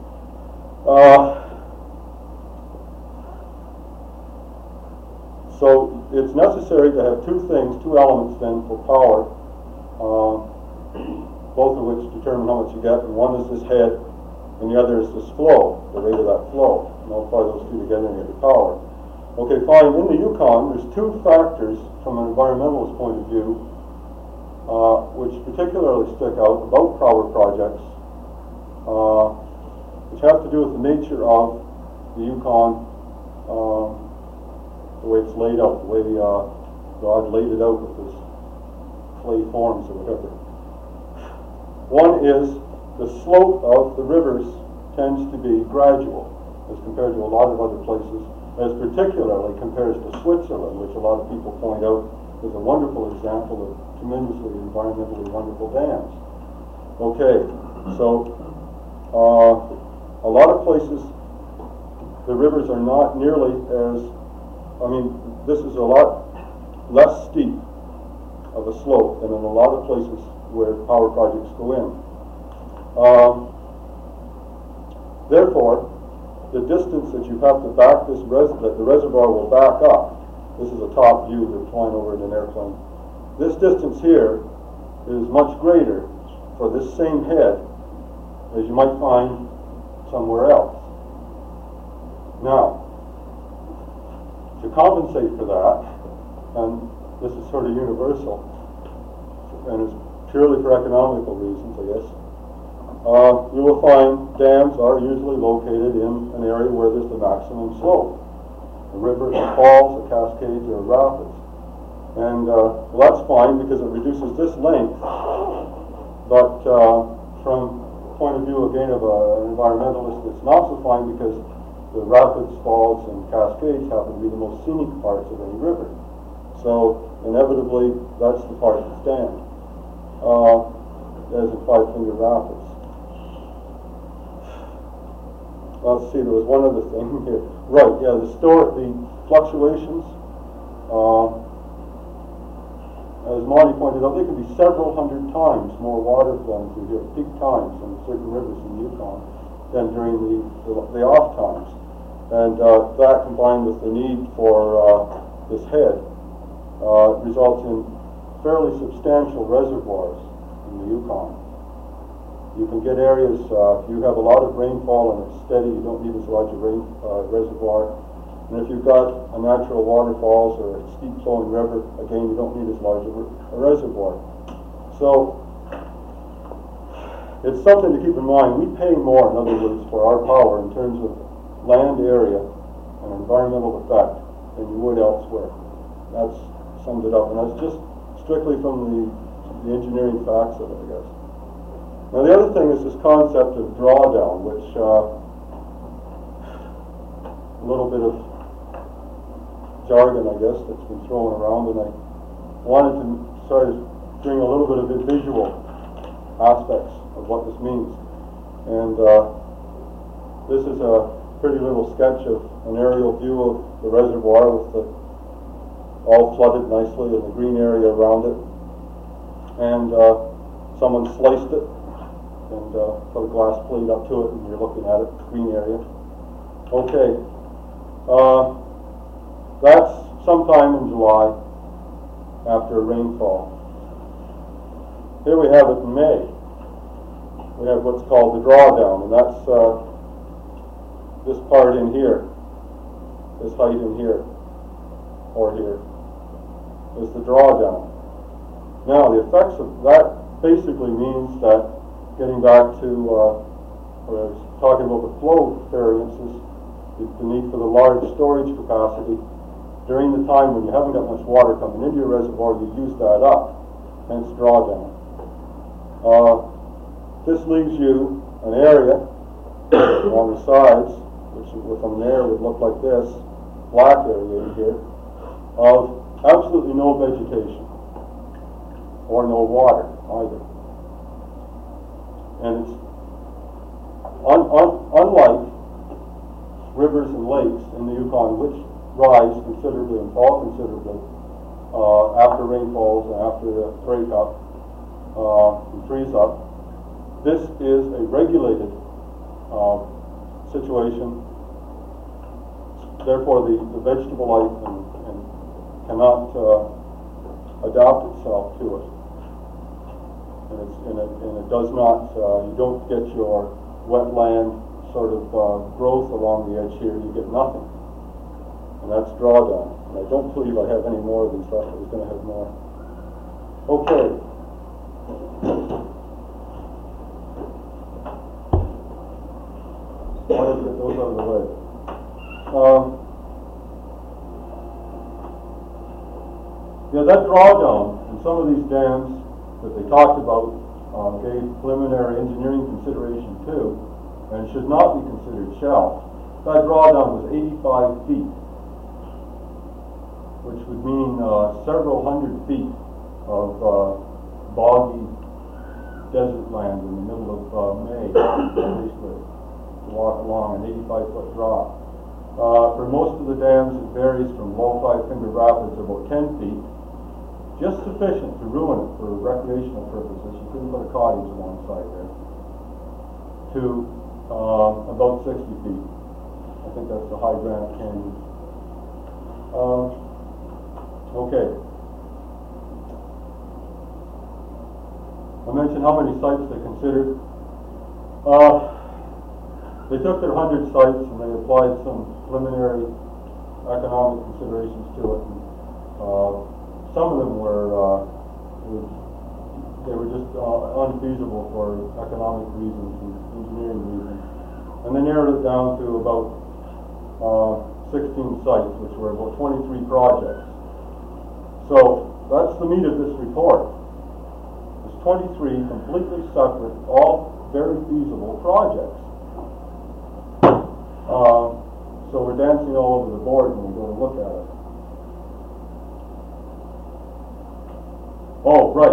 J: So it's necessary to have two elements then for power, both of which determine how much you get, and one is this head, and the other is this flow, the rate of that flow. Multiply those two together and get your power. Okay, fine. In the Yukon, there's two factors from an environmentalist point of view which particularly stick out about power projects, which have to do with the nature of the Yukon, the way it's laid out, the way God laid it out with his clay forms or whatever. One is the slope of the rivers tends to be gradual as compared to a lot of other places, as particularly compares to Switzerland, which a lot of people point out is a wonderful example of tremendously environmentally wonderful dams. Okay, so a lot of places the rivers are not nearly as, this is a lot less steep of a slope than in a lot of places where power projects go in. Therefore, the distance that you have to back this that the reservoir will back up, this is a top view, we're flying over in an airplane. This distance here is much greater for this same head as you might find somewhere else. Now, to compensate for that, and this is sort of universal, and it's purely for economical reasons, I guess, you will find dams are usually located in an area where there's the maximum slope. A river, a falls, a cascade, or a rapids. And well, that's fine because it reduces this length, but from the point of view again of an environmentalist, it's not so fine because the rapids, falls, and cascades happen to be the most scenic parts of any river. So inevitably, that's the part that's dammed, as in Five Finger Rapids. Let's see, there was one other thing here. Right, yeah, the fluctuations. As Marty pointed out, there could be several hundred times more water flowing through here at peak times in certain rivers in the Yukon than during the off times. And that combined with the need for this head results in fairly substantial reservoirs in the Yukon. You can get areas, if you have a lot of rainfall and it's steady, you don't need as large a reservoir. And if you've got a natural waterfalls or a steep flowing river, again, you don't need as large a reservoir. So, it's something to keep in mind. We pay more, in other words, for our power in terms of land area and environmental effect than you would elsewhere. That's summed it up, and that's just strictly from the engineering facts of it, I guess. Now the other thing is this concept of drawdown, which a little bit of jargon, I guess, that's been thrown around, and I wanted to sort of bring a little bit of the visual aspects of what this means. And this is a pretty little sketch of an aerial view of the reservoir with the all flooded nicely and the green area around it. And someone sliced it and put a glass plate up to it, and you're looking at it, green area. Okay, that's sometime in July after a rainfall. Here we have it in May. We have what's called the drawdown, and that's this part in here, this height in here, or here, is the drawdown. Now, the effects of that basically means that, getting back to what I was talking about the flow variances, the need for the large storage capacity, during the time when you haven't got much water coming into your reservoir, you use that up, hence drawdown. This leaves you an area on the sides, which from there would look like this, black area in here, of absolutely no vegetation, or no water either. And it's unlike rivers and lakes in the Yukon which rise considerably and fall considerably after rainfalls and after the break up and freeze up. This is a regulated situation. Therefore, the vegetable life and cannot adapt itself to it. And it does not, you don't get your wetland sort of growth along the edge here, you get nothing. And that's drawdown. And I don't believe I have any more of these, I was going to have more. Okay. I want to get those out of the way. Yeah, that drawdown in some of these dams that they talked about gave preliminary engineering consideration to, and should not be considered shelf. That drawdown was 85 feet, which would mean several hundred feet of boggy desert land in the middle of May, basically, to walk along an 85-foot drop. For most of the dams, it varies from low Five Finger Rapids about 10 feet, just sufficient to ruin it for recreational purposes. You couldn't put a cottage alongside there. To about 60 feet. I think that's the High Granite Canyon. Okay. I mentioned how many sites they considered. They took their 100 sites and they applied some preliminary economic considerations to it. And, some of them were just unfeasible for economic reasons and engineering reasons. And they narrowed it down to about 16 sites, which were about 23 projects. So that's the meat of this report. There's 23 completely separate, all very feasible projects. So we're dancing all over the board when we go to look at it. Oh, right.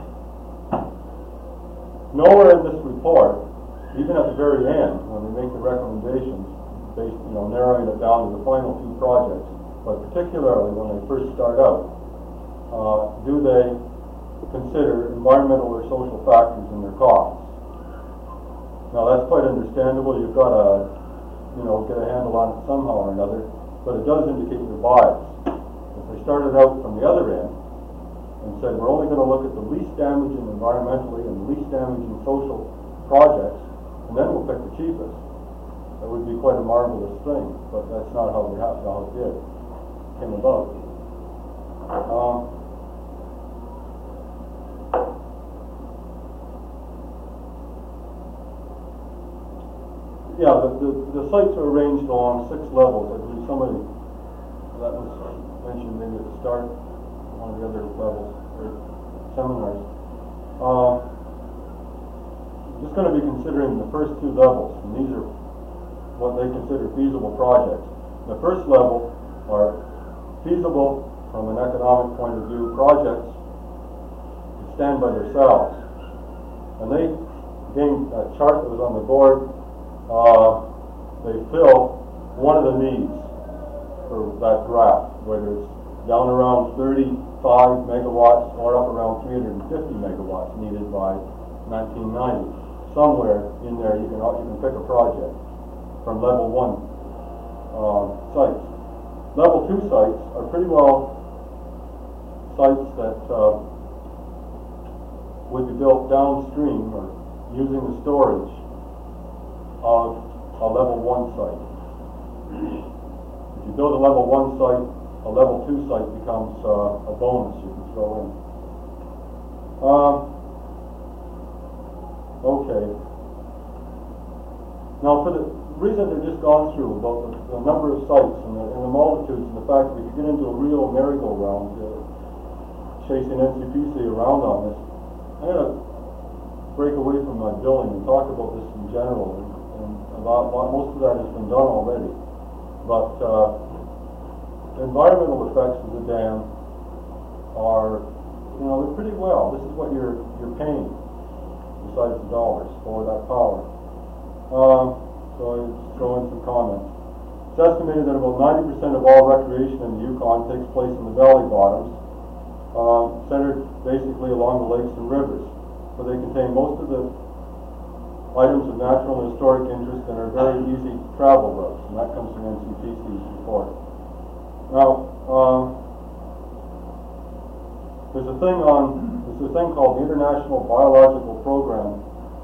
J: Nowhere in this report, even at the very end, when they make the recommendations, based, narrowing it down to the final few projects, but particularly when they first start out, do they consider environmental or social factors in their costs? Now that's quite understandable. You've got to, get a handle on it somehow or another, but it does indicate their bias. If they started out from the other end and said we're only going to look at the least damaging environmentally and the least damaging social projects, and then we'll pick the cheapest, that would be quite a marvelous thing, but that's not how it came about. Yeah, the sites are arranged along 6 levels. I believe somebody, that was mentioned maybe at the start of one of the other levels or seminars. I'm just going to be considering the first 2 levels, and these are what they consider feasible projects. The first level are feasible from an economic point of view projects that stand by themselves. And they, again, that chart that was on the board, they fill one of the needs for that graph, whether it's down around 35 megawatts or up around 350 megawatts needed by 1990. Somewhere in there you can pick a project from level 1 sites. Level 2 sites are pretty well sites that would be built downstream or using the storage of a level 1 site. If you build a level 1 site, a level 2 site becomes a bonus you can throw in. Okay. Now, for the reason they've just gone through about the number of sites and the multitudes, and the fact that we could get into a real merry-go-round chasing NCPC around on this, I'm going to break away from my billing and talk about this in general. Most of that has been done already, but the environmental effects of the dam are, they're pretty well. This is what you're paying besides the dollars for that power. So I just throw in some comments. It's estimated that about 90% of all recreation in the Yukon takes place in the valley bottoms, centered basically along the lakes and rivers, where they contain most of the items of natural and historic interest and are very easy travel routes, and that comes from NCPC's report. Now, there's a thing called the International Biological Program,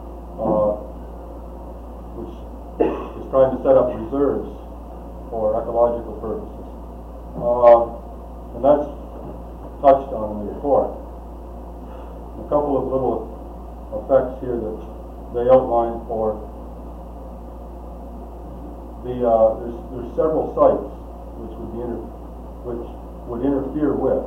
J: which is trying to set up reserves for ecological purposes. And that's touched on in the report. A couple of little effects here that they outline for there's several sites which would interfere with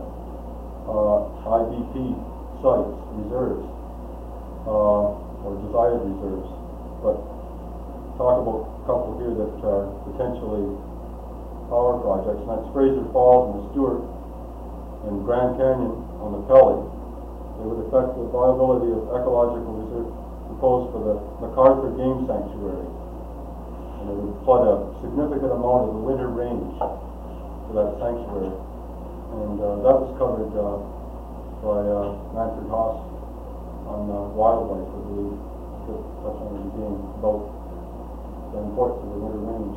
J: IBP sites, reserves, or desired reserves. But talk about a couple here that are potentially power projects, and that's Fraser Falls and the Stewart and Grand Canyon on the Pelly. They would affect the viability of ecological reserve proposed for the MacArthur Game Sanctuary, and it would flood a significant amount of the winter range for that sanctuary. And that was covered by Manfred Haas on wildlife, I believe, touch on it again, about the importance of the winter range.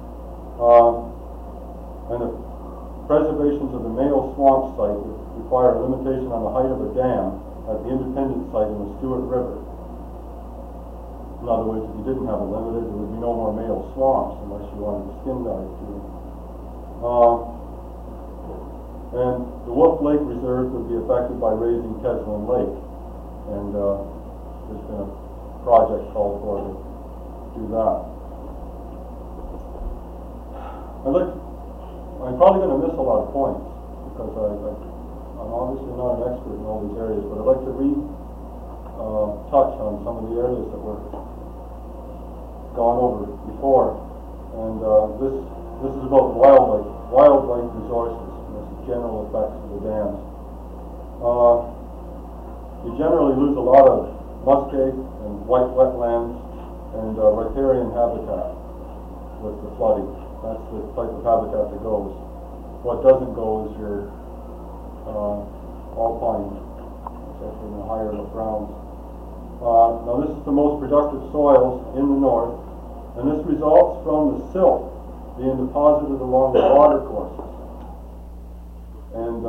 J: And the preservations of the Mayo Swamp site would require a limitation on the height of a dam at the Independence site in the Stewart River. In other words, if you didn't have it limited, there would be no more Mayo Swamps unless you wanted to skin dive to them. And the Wolf Lake Reserve would be affected by raising Teslin Lake, and there's been a project called for to do that. I'm probably going to miss a lot of points because I'm obviously not an expert in all these areas, but I'd like to touch on some of the areas that were gone over before. And this is about wildlife resources. General effects of the dams. You generally lose a lot of muskeg and white wetlands and riparian habitat with the flooding. That's the type of habitat that goes. What doesn't go is your alpine, especially in the higher grounds. Now this is the most productive soils in the north, and this results from the silt being deposited along the water courses. And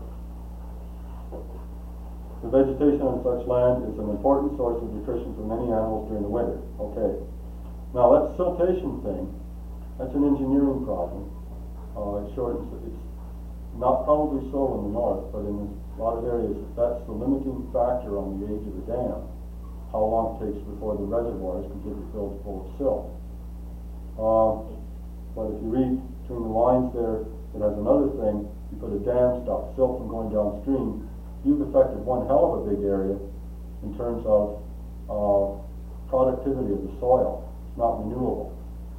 J: the vegetation on such land is an important source of nutrition for many animals during the winter. Okay. Now that siltation thing, that's an engineering problem. It's not probably so in the north, but in a lot of areas, that's the limiting factor on the age of the dam. How long it takes before the reservoir is completely filled full of silt. But if you read between the lines there, it has another thing. You put a dam, stop silt from going downstream, you've affected one hell of a big area in terms of productivity of the soil. It's not renewable.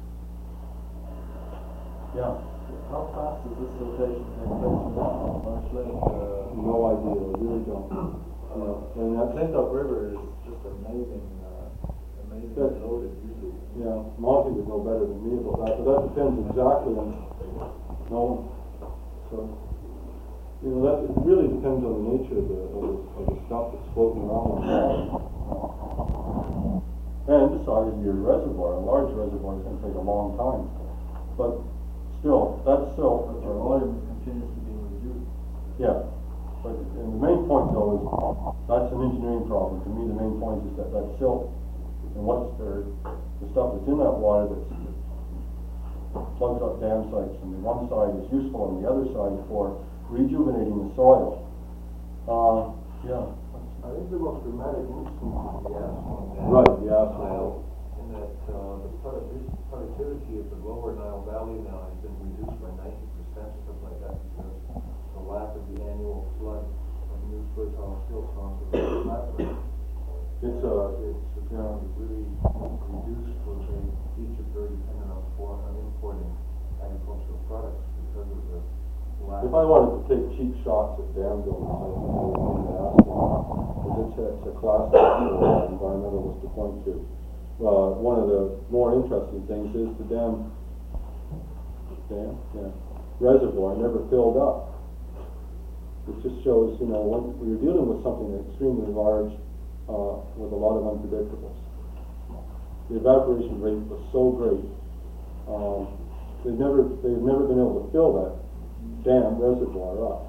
J: Yeah.
B: How fast does this siltation take place in Marsh Lake?
J: No idea, I really don't.
B: And that Pintup River is just amazingly loaded usually.
J: Yeah, Monty would know better than me about that, but that depends exactly on no. So, that it really depends on the nature of the stuff that's floating around on the water. And the size of your reservoir. A large reservoir is going to take a long time. But still, that's silt.
B: But your volume continues to be reduced.
J: Yeah. But and the main point, though, is that's an engineering problem. To me, the main point is that silt and the stuff that's in that water that plugs up dam sites, and the one side is useful and the other side for rejuvenating the soil. Yeah.
H: I think the most dramatic instance is the Aswan Dam.
J: Right, the Aswan.
H: In that the productivity of the lower Nile Valley now has been reduced by 90% or something like that because the lack of the annual flood of new fertile silts onto the flatland.
J: It's
H: really reduced what they each are very dependent on importing agricultural products because of the lack.
J: If I wanted to take cheap shots at dam buildings, I think I would want to ask them, because it's a classic for environmentalists to point to. One of the more interesting things is the dam reservoir never filled up. It just shows, when we were dealing with something extremely large, with a lot of unpredictables. The evaporation rate was so great. They've never been able to fill that dam reservoir up.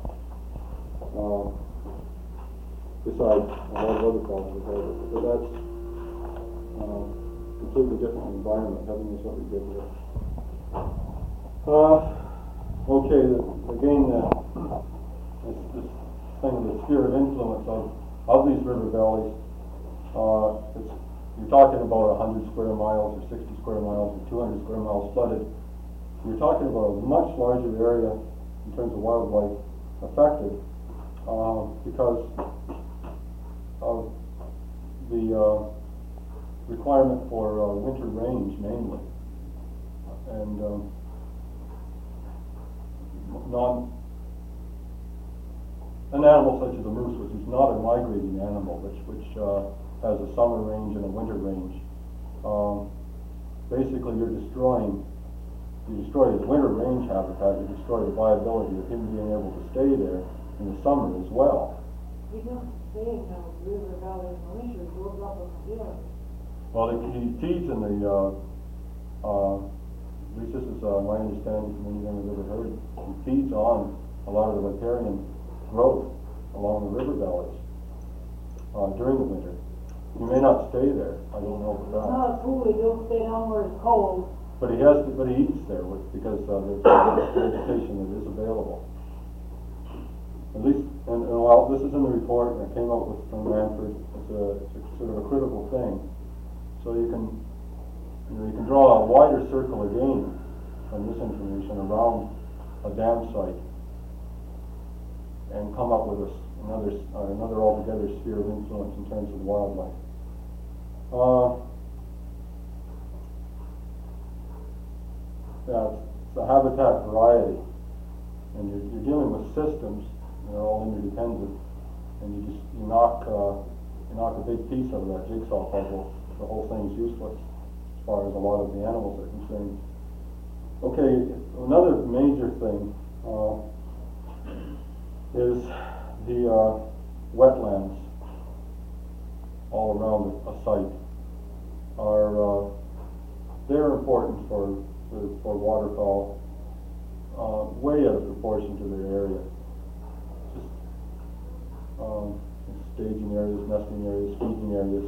J: Besides a lot of other problems with it, but that's completely different environment. Heaven is what we did here. Okay, again, this thing of the sphere of influence of these river valleys. You're talking about 100 square miles or 60 square miles or 200 square miles flooded. You're talking about a much larger area in terms of wildlife affected because of the requirement for winter range mainly, and an animal such as a moose, which is not a migrating animal, which has a summer range and a winter range. Basically, you destroy his winter range habitat, you destroy the viability of him being able to stay there in the summer as well.
K: You don't stay in the river valley in the winter, it goes up on the hill.
J: Well, he feeds in the, at least this is my understanding from anything I've ever heard, he feeds on a lot of the riparian growth along the river valleys during the winter. He may not stay there, I don't know for that.
K: It's not a pool, you don't stay down where it's cold.
J: But he eats there because there's vegetation that is available. At least, and well, this is in the report, and it came out from Manford. It's a sort of a critical thing. So you can draw a wider circle again from this information around a dam site, and come up with another altogether sphere of influence in terms of wildlife. It's the habitat variety, and you're dealing with systems that are all interdependent, and you knock a big piece out of that jigsaw puzzle, the whole thing's useless as far as a lot of the animals are concerned. Okay, another major thing is the wetlands all around a site are they're important for waterfowl, way out of proportion to their area. Just staging areas, nesting areas, feeding areas,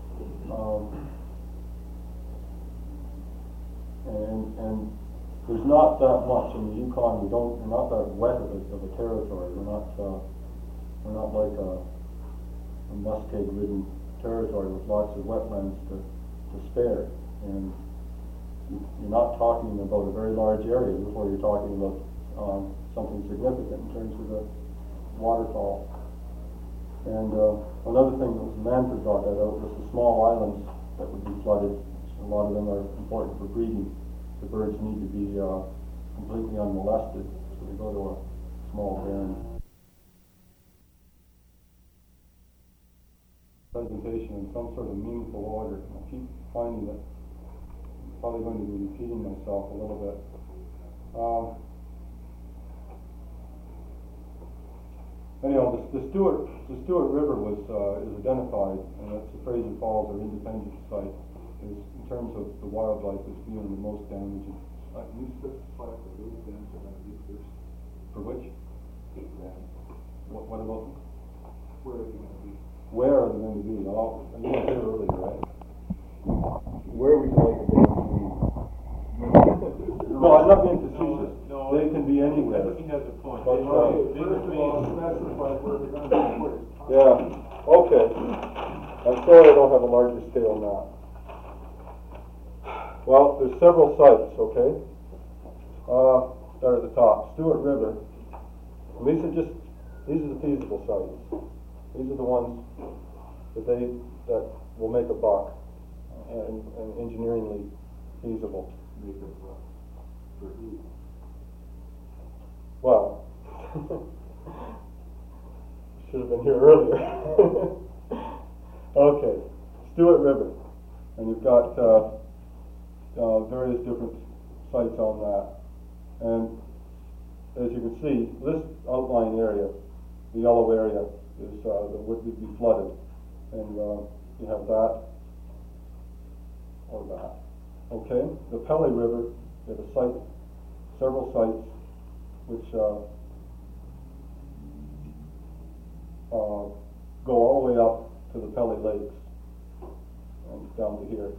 J: and there's not that much in the Yukon. We're not that wet of a territory. We're not like a muskeg-ridden territory with lots of wetlands to spare. And you're not talking about a very large area before you're talking about something significant in terms of the waterfall. And another thing that Manford brought that out was the small islands that would be flooded. A lot of them are important for breeding. The birds need to be completely unmolested, so they go to a small barren. Presentation in some sort of meaningful order. I keep finding that I'm probably going to be repeating myself a little bit. Anyhow, the Stewart River is identified, and that's the Fraser Falls or Independence site, is in terms of the wildlife is being the most damaging.
H: Can you specify for those dams that are going to be first?
J: For which? What about them?
H: Where are they going to be?
J: Where are they going to be? Oh, you were here earlier, right?
I: Where would you like a dam to be?
J: No, I'm not being facetious.
G: No,
J: They can be anywhere.
G: I think he has a point.
J: But,
H: First of all, specify where they're going to be first.
J: Yeah, okay. I'm sorry I don't have a larger scale map. Well, there's several sites, okay? Start at the top. Stewart River. And these are the feasible sites. These are the ones that will make a buck and engineeringly feasible.
H: Make it for who?
J: Well, should have been here earlier. Okay, Stewart River, and you've got various different sites on that. And as you can see, this outlying area, the yellow area, is that would be flooded. And you have that or that. Okay, the Pelly River, we have a site, several sites, which go all the way up to the Pelly Lakes and down to here.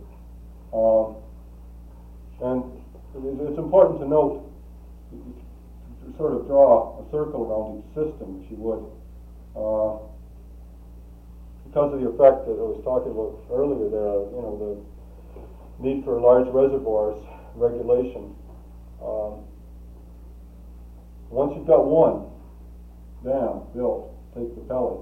J: And it's important to note, to sort of draw a circle around each system, if you would, because of the effect that I was talking about earlier there, the need for large reservoirs, regulation. Once you've got one dam built, take the Pelly,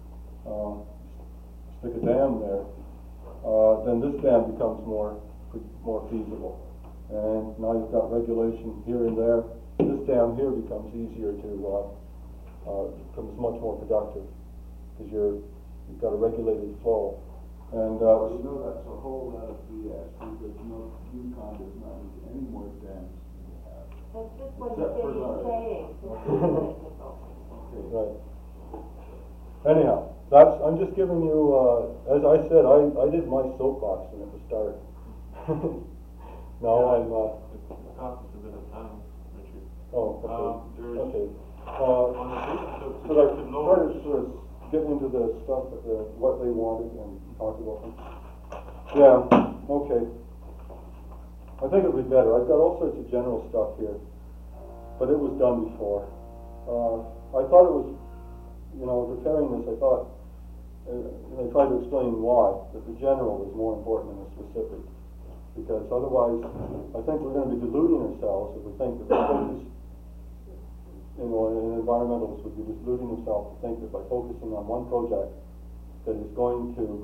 J: stick a dam there, then this dam becomes more feasible. And now you've got regulation here and there. This dam here becomes easier to, becomes much more productive because you've got a regulated flow. And
L: Well, that's a whole lot of BS because Yukon does not need any more dams than we have.
K: That's just what
L: Except for
K: he's
L: ours.
K: saying.
L: Okay.
J: right. Anyhow, I'm just giving you, as I said, I did my soapboxing at the start. Now I'm.
G: It costs us a bit of time, Richard.
J: Oh, okay.
G: There's,
J: Okay.
G: on the basis of
J: So I
G: suggested
J: started
G: loads,
J: sort of getting into the stuff, what they wanted and talk about them. Yeah, okay. I think it would be better. I've got all sorts of general stuff here, but it was done before. I thought it was, preparing this, I thought, and I tried to explain why, that the general is more important than the specific. Because otherwise, I think we're going to be deluding ourselves if we think that the focus, and environmentalists would be deluding themselves to think that by focusing on one project that is going to,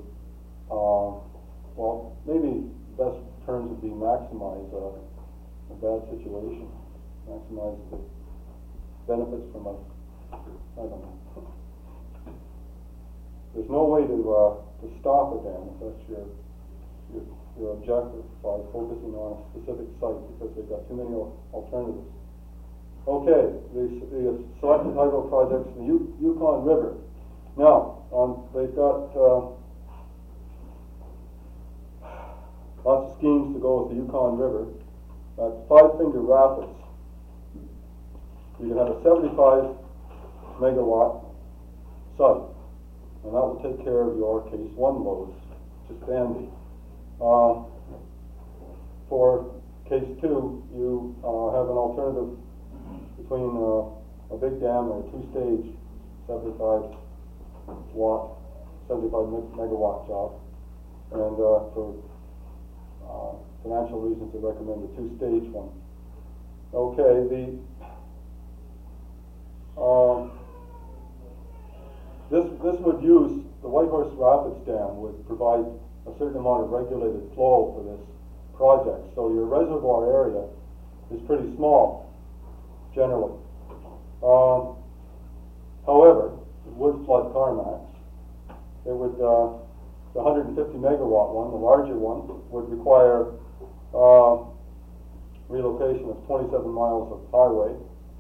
J: maybe the best terms would be maximize a bad situation, maximize the benefits from I don't know. There's no way to stop a dam if that's your objective by focusing on a specific site because they've got too many alternatives. Okay, the selected hydro projects, the Yukon River. Now, they've got lots of schemes to go with the Yukon River. At Five Finger Rapids, you can have a 75 megawatt site, and that will take care of your case 1 loads, just dandy. For case 2, you have an alternative between a big dam and a 2-stage 75 megawatt job. And for financial reasons, I recommend the 2-stage one. Okay, this would use the Whitehorse Rapids Dam would provide a certain amount of regulated flow for this project. So your reservoir area is pretty small, generally. However, it would flood Carmax. It would, the 150 megawatt one, the larger one, would require relocation of 27 miles of highway.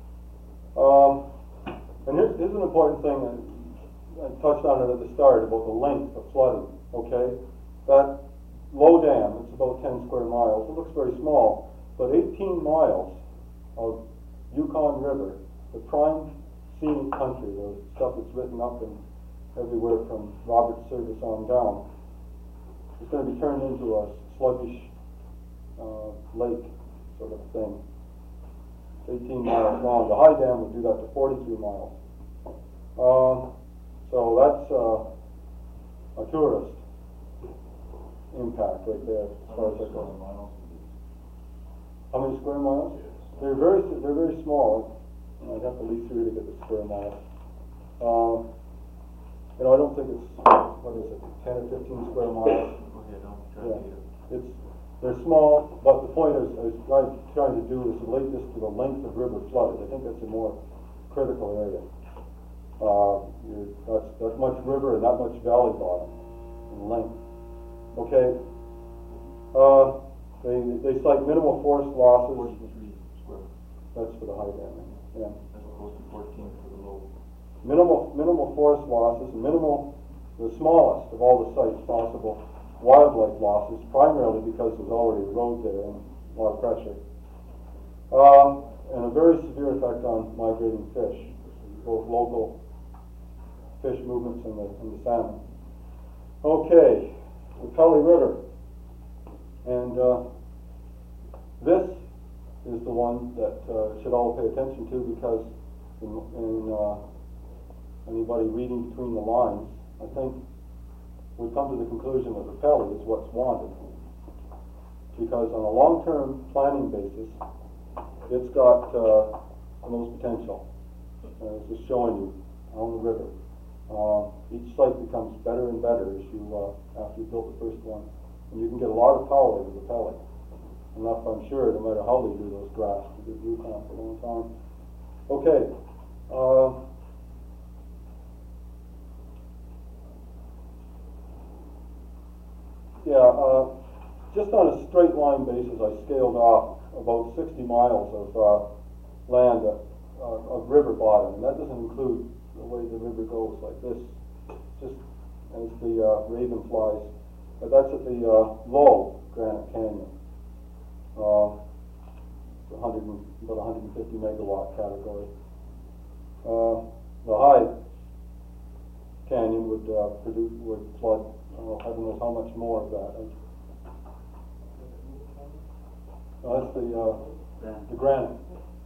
J: And here's an important thing, I touched on it at the start about the length of flooding, okay? That low dam, it's about 10 square miles. It looks very small, but 18 miles of Yukon River, the prime scenic country, the stuff that's written up in everywhere from Robert Service on down, is going to be turned into a sluggish lake sort of thing. It's 18 miles long. The high dam would do that to 43 miles. So that's a tourist impact right there as far as that goes. How many square miles? They're very small. I'd have to leaf through to get the square miles. I don't think it's, what is it, 10 or 15 square miles? Yeah. They're small, but the point is, I'm trying to do is relate this to the length of river flooded. I think that's a more critical area. That's that much river and that much valley bottom in length. Okay. They cite minimal forest losses. That's for the high dam, yeah.
H: As opposed to 14 for the low.
J: Minimal forest losses, the smallest of all the sites possible wildlife losses, primarily because there's already a road there and a lot of pressure. And a very severe effect on migrating fish, both local fish movements and the salmon. Okay, the Pelly River. And this is the one that should all pay attention to, because in anybody reading between the lines, I think we've come to the conclusion that the Pelly is what's wanted. Because on a long-term planning basis, it's got the most potential. It's just showing you on the river. Each site becomes better and better as you after you built the first one, and you can get a lot of power to the Pelly. Enough, I'm sure, no matter how they do those drafts, to do Yukon for a long time. Okay. Just on a straight line basis, I scaled off about 60 miles of land of river bottom, and that doesn't include the way the river goes like this, just as the raven flies. But that's at the low Granite Canyon, about 150 megawatt category. The high canyon would flood, heaven knows how much more of that. That's the granite.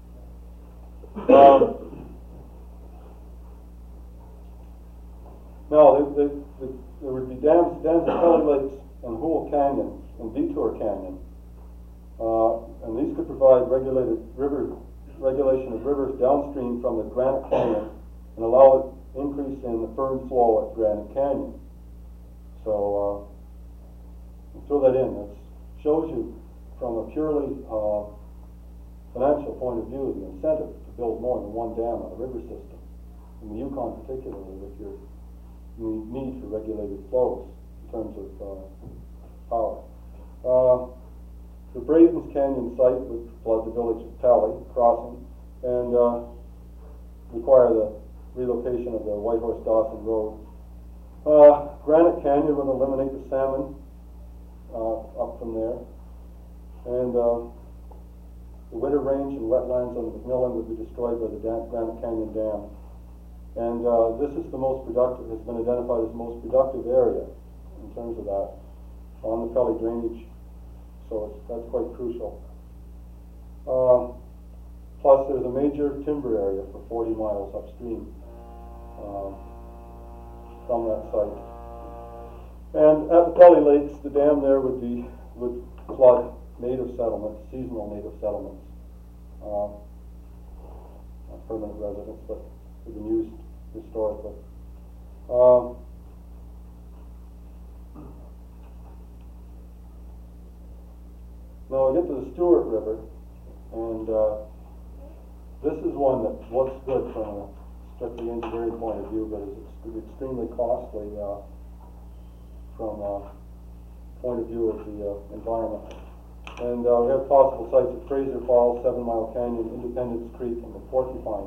J: Now, there would be dams at Pelly Lakes and Hoole Canyon and Detour Canyon, and these could provide regulation of rivers downstream from the Granite Canyon and allow an increase in the firm flow at Granite Canyon. So, throw that in. That shows you from a purely financial point of view the incentive to build more than one dam on a river system. In the Yukon particularly, with your need for regulated flows in terms of power. The Bravens Canyon site would flood the village of Pelly crossing and require the relocation of the Whitehorse Dawson Road. Granite Canyon would eliminate the salmon up from there. And the Witter Range and wetlands on the McMillan would be destroyed by the Granite Canyon Dam. And this is the most productive, has been identified as the most productive area in terms of that on the Pelly drainage. So that's quite crucial. Plus there's a major timber area for 40 miles upstream from that site. And at the Pelly Lakes, the dam there would flood native settlements, seasonal native settlements, not permanent residents, but have been used historically. Now we get to the Stewart River, and this is one that looks good from a strictly engineering point of view, but is extremely costly from a point of view of the environment. And we have possible sites at Fraser Falls, 7 Mile Canyon, Independence Creek, and the Porcupine.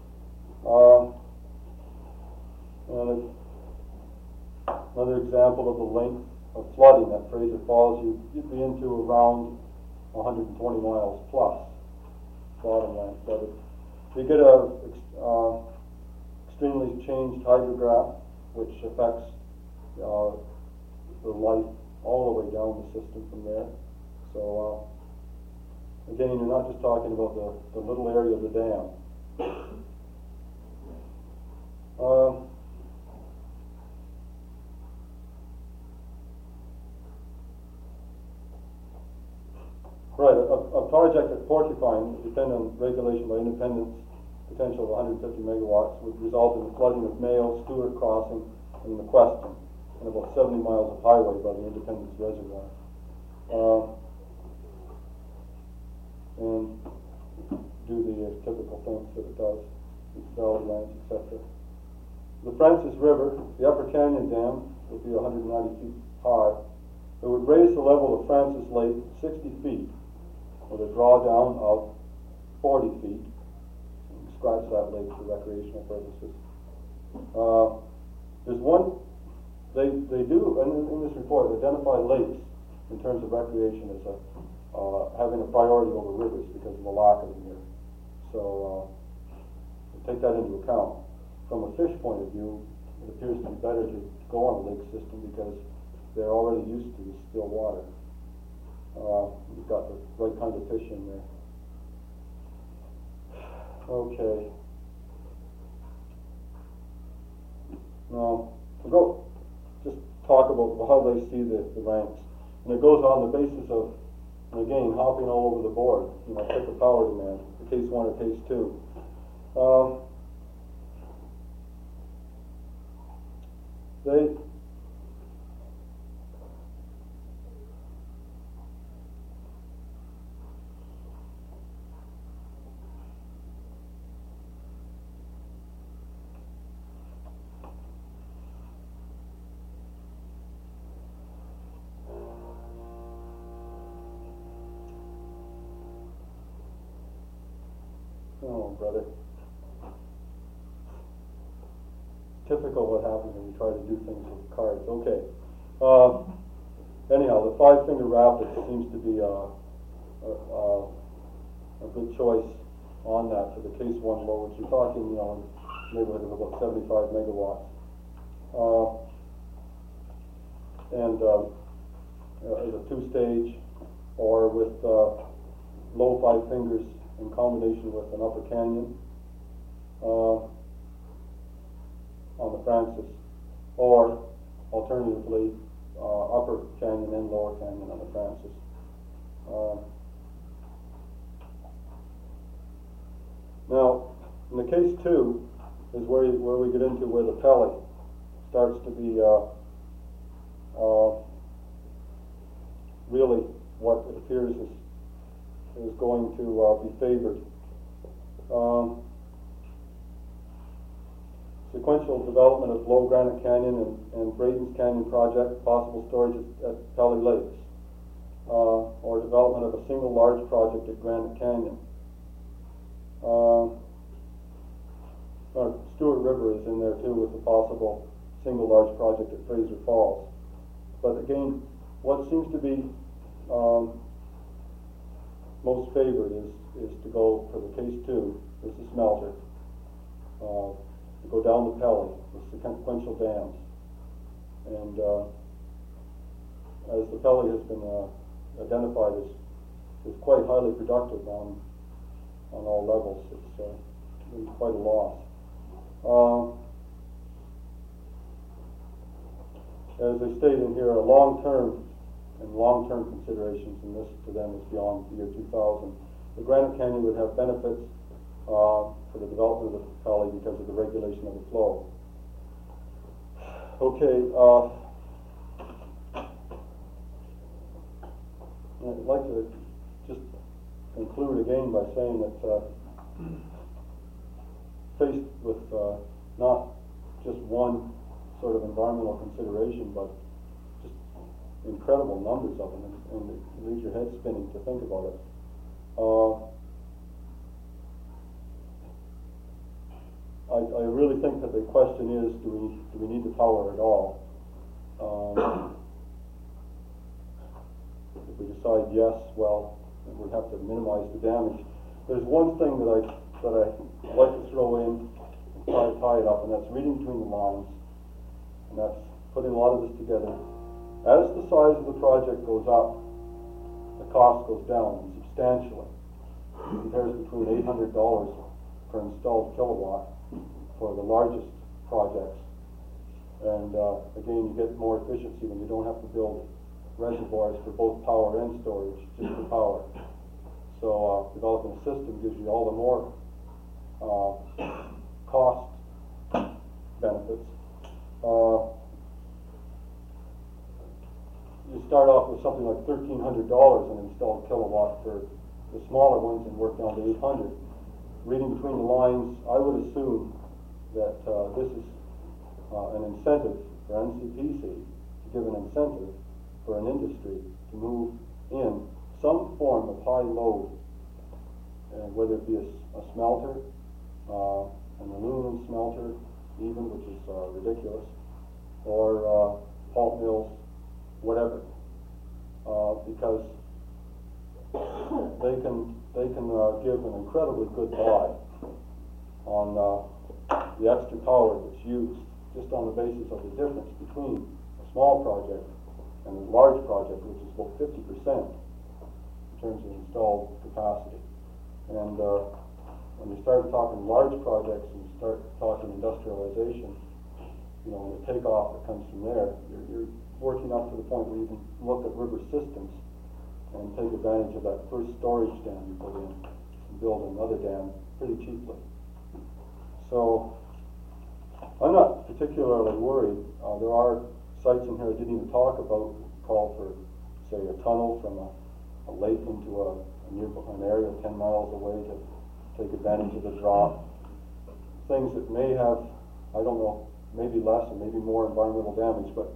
J: And another example of the length of flooding at Fraser Falls, you'd be into around 120 miles plus bottomland flooded. You get a extremely changed hydrograph, which affects the life all the way down the system from there. So again, you're not just talking about the little area of the dam. Right, a project at Porcupine, depending on regulation by Independence, potential of 150 megawatts, would result in the flooding of Mayo, Stewart Crossing, and McQuestion, and about 70 miles of highway by the Independence Reservoir. And do the typical things that it does, with valley lands, etc. The Francis River, the Upper Canyon Dam, would be 190 feet high. It would raise the level of Francis Lake 60 feet with a drawdown of 40 feet. Scratch that lake for recreational purposes. There's one, they do, and in this report, identify lakes in terms of recreation as having a priority over rivers because of the lack of them here. So take that into account. From a fish point of view, it appears to be better to go on a lake system because they're already used to the still water. You've got the right kind of fish in there. Okay. Now, we'll go just talk about how they see the ranks. And it goes on the basis of, and again, hopping all over the board. You know, pick a power demand, the case 1 or case 2. They Oh, brother. Typical what happens when you try to do things with cards. Okay. Anyhow, the Five Finger Rapids seems to be a good choice on that for the case 1 load. You're talking, you know, neighborhood of about 75 megawatts. And as a 2-stage or with low 5 fingers in combination with an upper canyon on the Francis, or alternatively upper canyon and lower canyon on the Francis. Now, in the case 2 is where we get into where the Pelly starts to be really what it appears is going to be favored. Sequential development of Low Granite Canyon and Braden's Canyon project, possible storage at Pelly Lakes, or development of a single large project at Granite Canyon. Stewart River is in there too with a possible single large project at Fraser Falls. But again, what seems to be most favored is to go for the case 2, is the smelter, to go down the Pelly with sequential dams. And as the Pelly has been identified as quite highly productive on all levels, it's been quite a loss. As they state in here, long-term considerations, and this to them is beyond the year 2000. The Granite Canyon would have benefits for the development of the Pelly because of the regulation of the flow. Okay, I'd like to just conclude again by saying that faced with not just one sort of environmental consideration, but just incredible numbers of them, and it leaves your head spinning to think about it. I really think that the question is, do we need the power at all? If we decide yes, well, then we have to minimize the damage. There's one thing that I like to throw in and try to tie it up, and that's reading between the lines, and that's putting a lot of this together. As the size of the project goes up, the cost goes down substantially. It compares between $800 per installed kilowatt for the largest projects. And again, you get more efficiency when you don't have to build reservoirs for both power and storage, just for power. So developing a system gives you all the more cost benefits. You start off with something like $1,300 an installed kilowatt for the smaller ones and work down to $800. Reading between the lines, I would assume that this is an incentive for NCPC to give an incentive for an industry to move in some form of high load and whether it be a smelter, an aluminum smelter even, which is ridiculous, or pulp mills, whatever, because they can give an incredibly good buy on the extra power that's used, just on the basis of the difference between a small project and a large project, which is about 50% in terms of installed capacity. And when you start talking large projects and you start talking industrialization, you know, and the takeoff that comes from there, you're working up to the point where you can look at river systems and take advantage of that first storage dam you put in and build another dam pretty cheaply. So I'm not particularly worried. There are sites in here I didn't even talk about, call for, say, a tunnel from a lake into an area 10 miles away to take advantage of the drop. Things that may have, I don't know, maybe less or maybe more environmental damage, but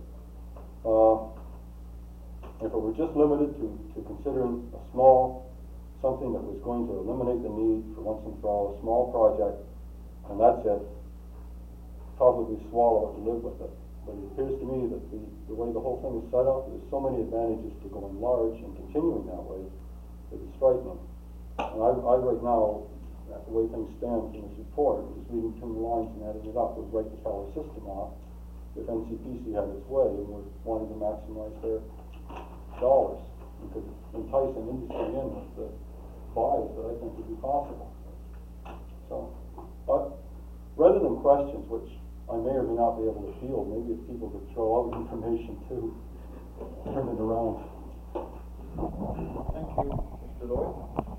J: if it were just limited to considering a small, something that was going to eliminate the need for once and for all, a small project, and that's it, probably swallow it and live with it. But it appears to me that the way the whole thing is set up, there's so many advantages to going large and continuing that way that it's frightening. And I right now, the way things stand from this report, is reading between the lines and adding it up, would write the power system off if NCPC had its way and were wanting to maximize their dollars. We could entice an industry in with the buys that I think would be possible. So, but rather than questions, which I may or may not be able to field, maybe if people could throw out information too, turn it around.
C: Thank you, Mr. Lloyd.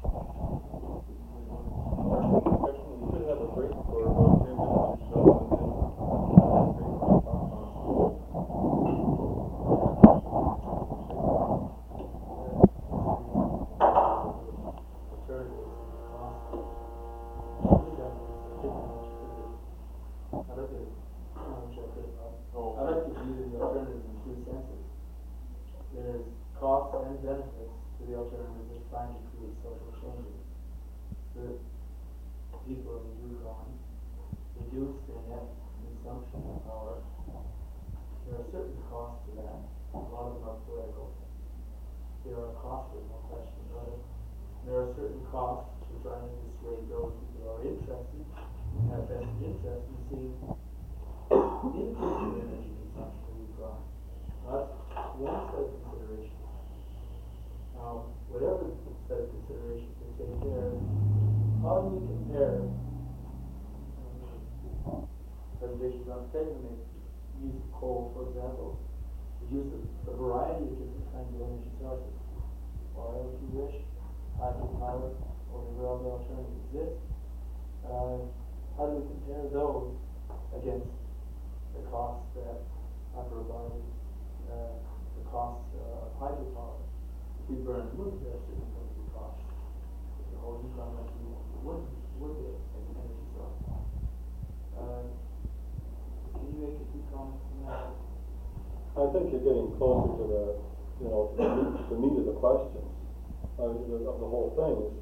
C: We should have a break for about 10 minutes or so, and then
B: I like to view the alternatives in two senses. There's costs and benefits to the alternatives that trying to create social changes. The people in the Yukon reduce their net consumption of power. There are certain costs to that. A lot of them are political. There are costly, no question about it. There are certain costs to trying to dissuade those people who are interested, have vested interest in seeing increasing energy consumption in the Yukon. That's one set of considerations. Now, whatever set of considerations we take there, how do we compare presentations on segment use of coal, for example, the use of a variety of different kinds of energy sources, oil if you wish, hydropower, or whatever other alternative exists. How do we compare those against the costs that are provided, the costs of hydropower? If we burn wood, there are certain going to be costs. If the whole Yukon like wood as an energy source. Can you make a few comments on that?
J: I think you're getting closer to the, you know, the meat of the questions. Of the whole thing is,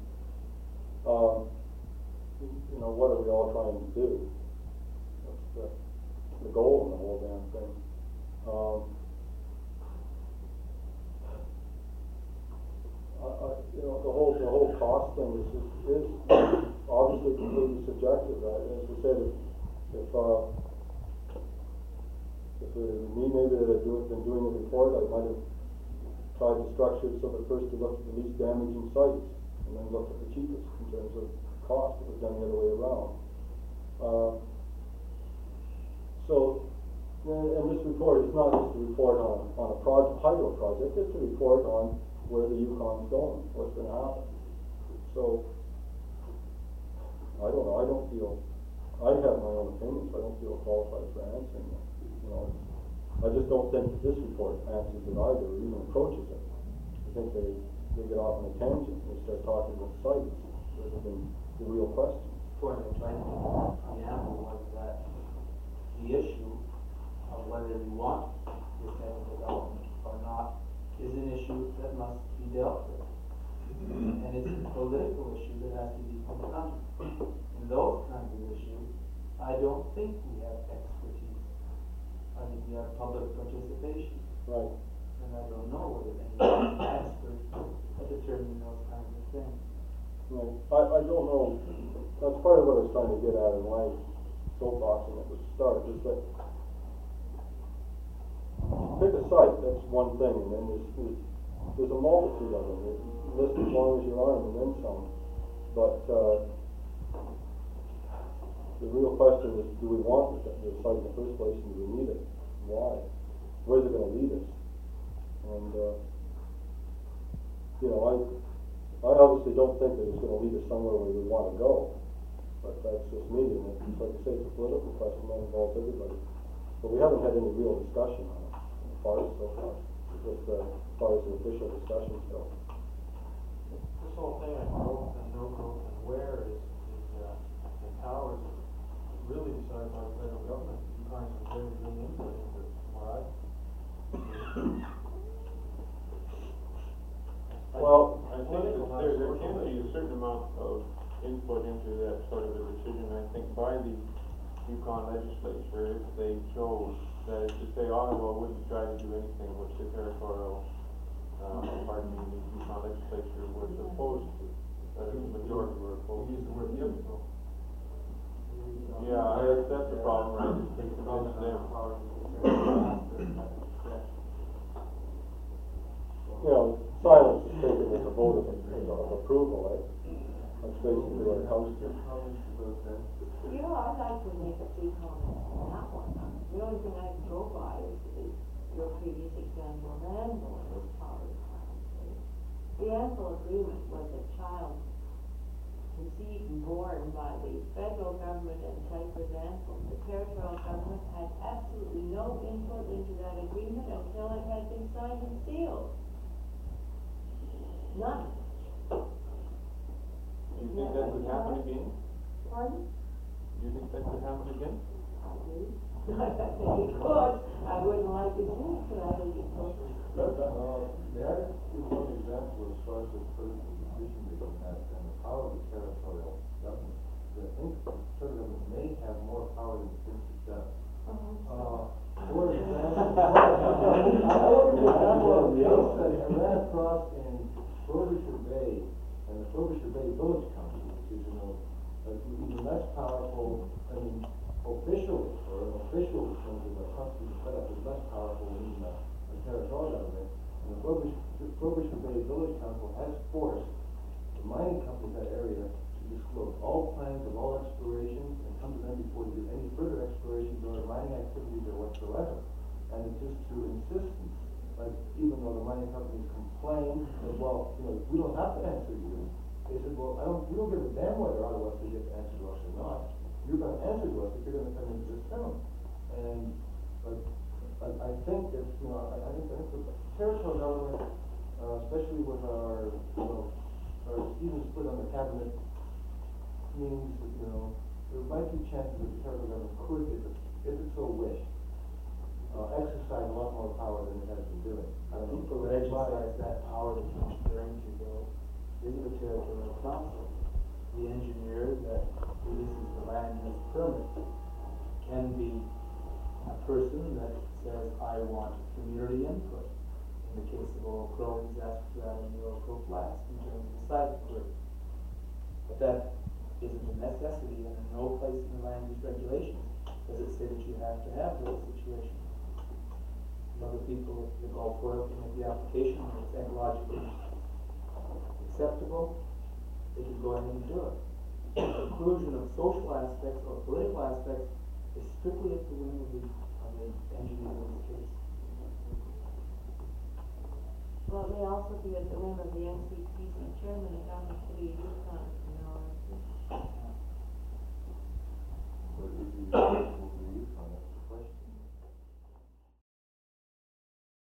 J: you know, what are we all trying to do? That's the goal of the whole damn thing. You know, the whole cost thing is obviously completely subjective. Right? As we said, if it was me maybe that had been doing the report, I might have tried to structure it so that first you look at the least damaging sites and then look at the cheapest in terms of cost. It was done the other way around. And this report is not just a report on a hydro project, it's a report on where the Yukon's going, what's going to happen. So, I don't know, I have my own opinions, I don't feel qualified for answering them. You know, I just don't think that this report answers it either, or even approaches it. I think they get off on a tangent and they start talking about sites rather than the real questions.
B: The point I'm trying to make on the preamble was that the issue of whether we want this type of development or not is an issue that must be dealt with. And it's a political issue that has to be confronted. In those kinds of issues, I don't think we have expertise. I think we have public participation.
J: Right.
B: And I don't know whether anyone is an expert at determining those kinds of things.
J: Right. I don't know, that's part of what I was trying to get at in my soapboxing at the start, is that pick a site, that's one thing, and then there's a multitude of them. List as long as your arm and then some. But the real question is, do we want the site in the first place, and do we need it? Why? Where's it going to lead us? And I obviously don't think that it's going to lead us somewhere where we want to go. But that's just me, and it's like you say, it's a political question that involves everybody. But we haven't had any real discussion on it, as far as the official discussions go.
I: This whole thing on growth and no growth and where is the powers really decided by the federal government. You find some very good input into it, right?
C: Well, I think that there can be a certain amount of input into that sort of a decision, I think, by the Yukon legislature, if they chose, that is to say, Ottawa wouldn't try to do anything which the territorial, the Yukon legislature was opposed to, that is, the majority were opposed to.
I: Use the word difficult.
C: Yeah, that's the problem, right, is to convince them.
J: Silence is taken as a vote of approval, right? That's basically what it comes to.
K: Yeah, I'd like to make a few comments on that one. The only thing I can go by is your previous example of Anvil and those power plants. The Anvil agreement was a child conceived and born by the federal government and Cypress Anvil. The territorial government had absolutely no input into that agreement until it had been signed and sealed. None.
C: Do you think that could happen again?
K: Pardon?
C: Do you think that could happen again?
K: I do. I think it could. I wouldn't like it to, but I think it could.
H: That is one example as far as the political decision making and the power of the territorial government. I think the federal government may have more power than it thinks it does. For example, I ran across in Frobisher Bay and the Frobisher Bay Village Council, which is, even less powerful, officially, or an official in terms of the constitution set up is less powerful than even a territorial government. And the Frobisher Bay Village Council has forced the mining companies in that area to disclose all plans of all explorations and come to them before they do any further explorations or mining activities or whatsoever. And it's just through insistence. Like, even though the mining companies complain that, well, we don't have to answer you. They said, well, we don't give a damn whether Ottawa says you have to answer to us or not. You're going to answer to us if you're going to come into this town. And I think that, I think the territorial government, especially with our even split on the cabinet, means that, there might be chances that the territorial government could, if it so wished, exercise a lot more power than it has been doing.
B: People that exercise that power that you're referring to, though, is the territorial council. The engineer that releases the land use permit can be a person that says, I want community input. In the case of Oil Crow, he's asked for that in the Oil Crow Flats in terms of the site work. But that isn't a necessity, and in no place in the land use regulations does it say that you have to have those situations. Other people, if they're all for looking at the application and it's ecologically acceptable, they can go ahead and do it. The inclusion of social aspects or political aspects is strictly at the whim of the engineer in this case.
K: Well, it may also be at the whim of the NCPC chairman and down the city of Yukon,
H: But if you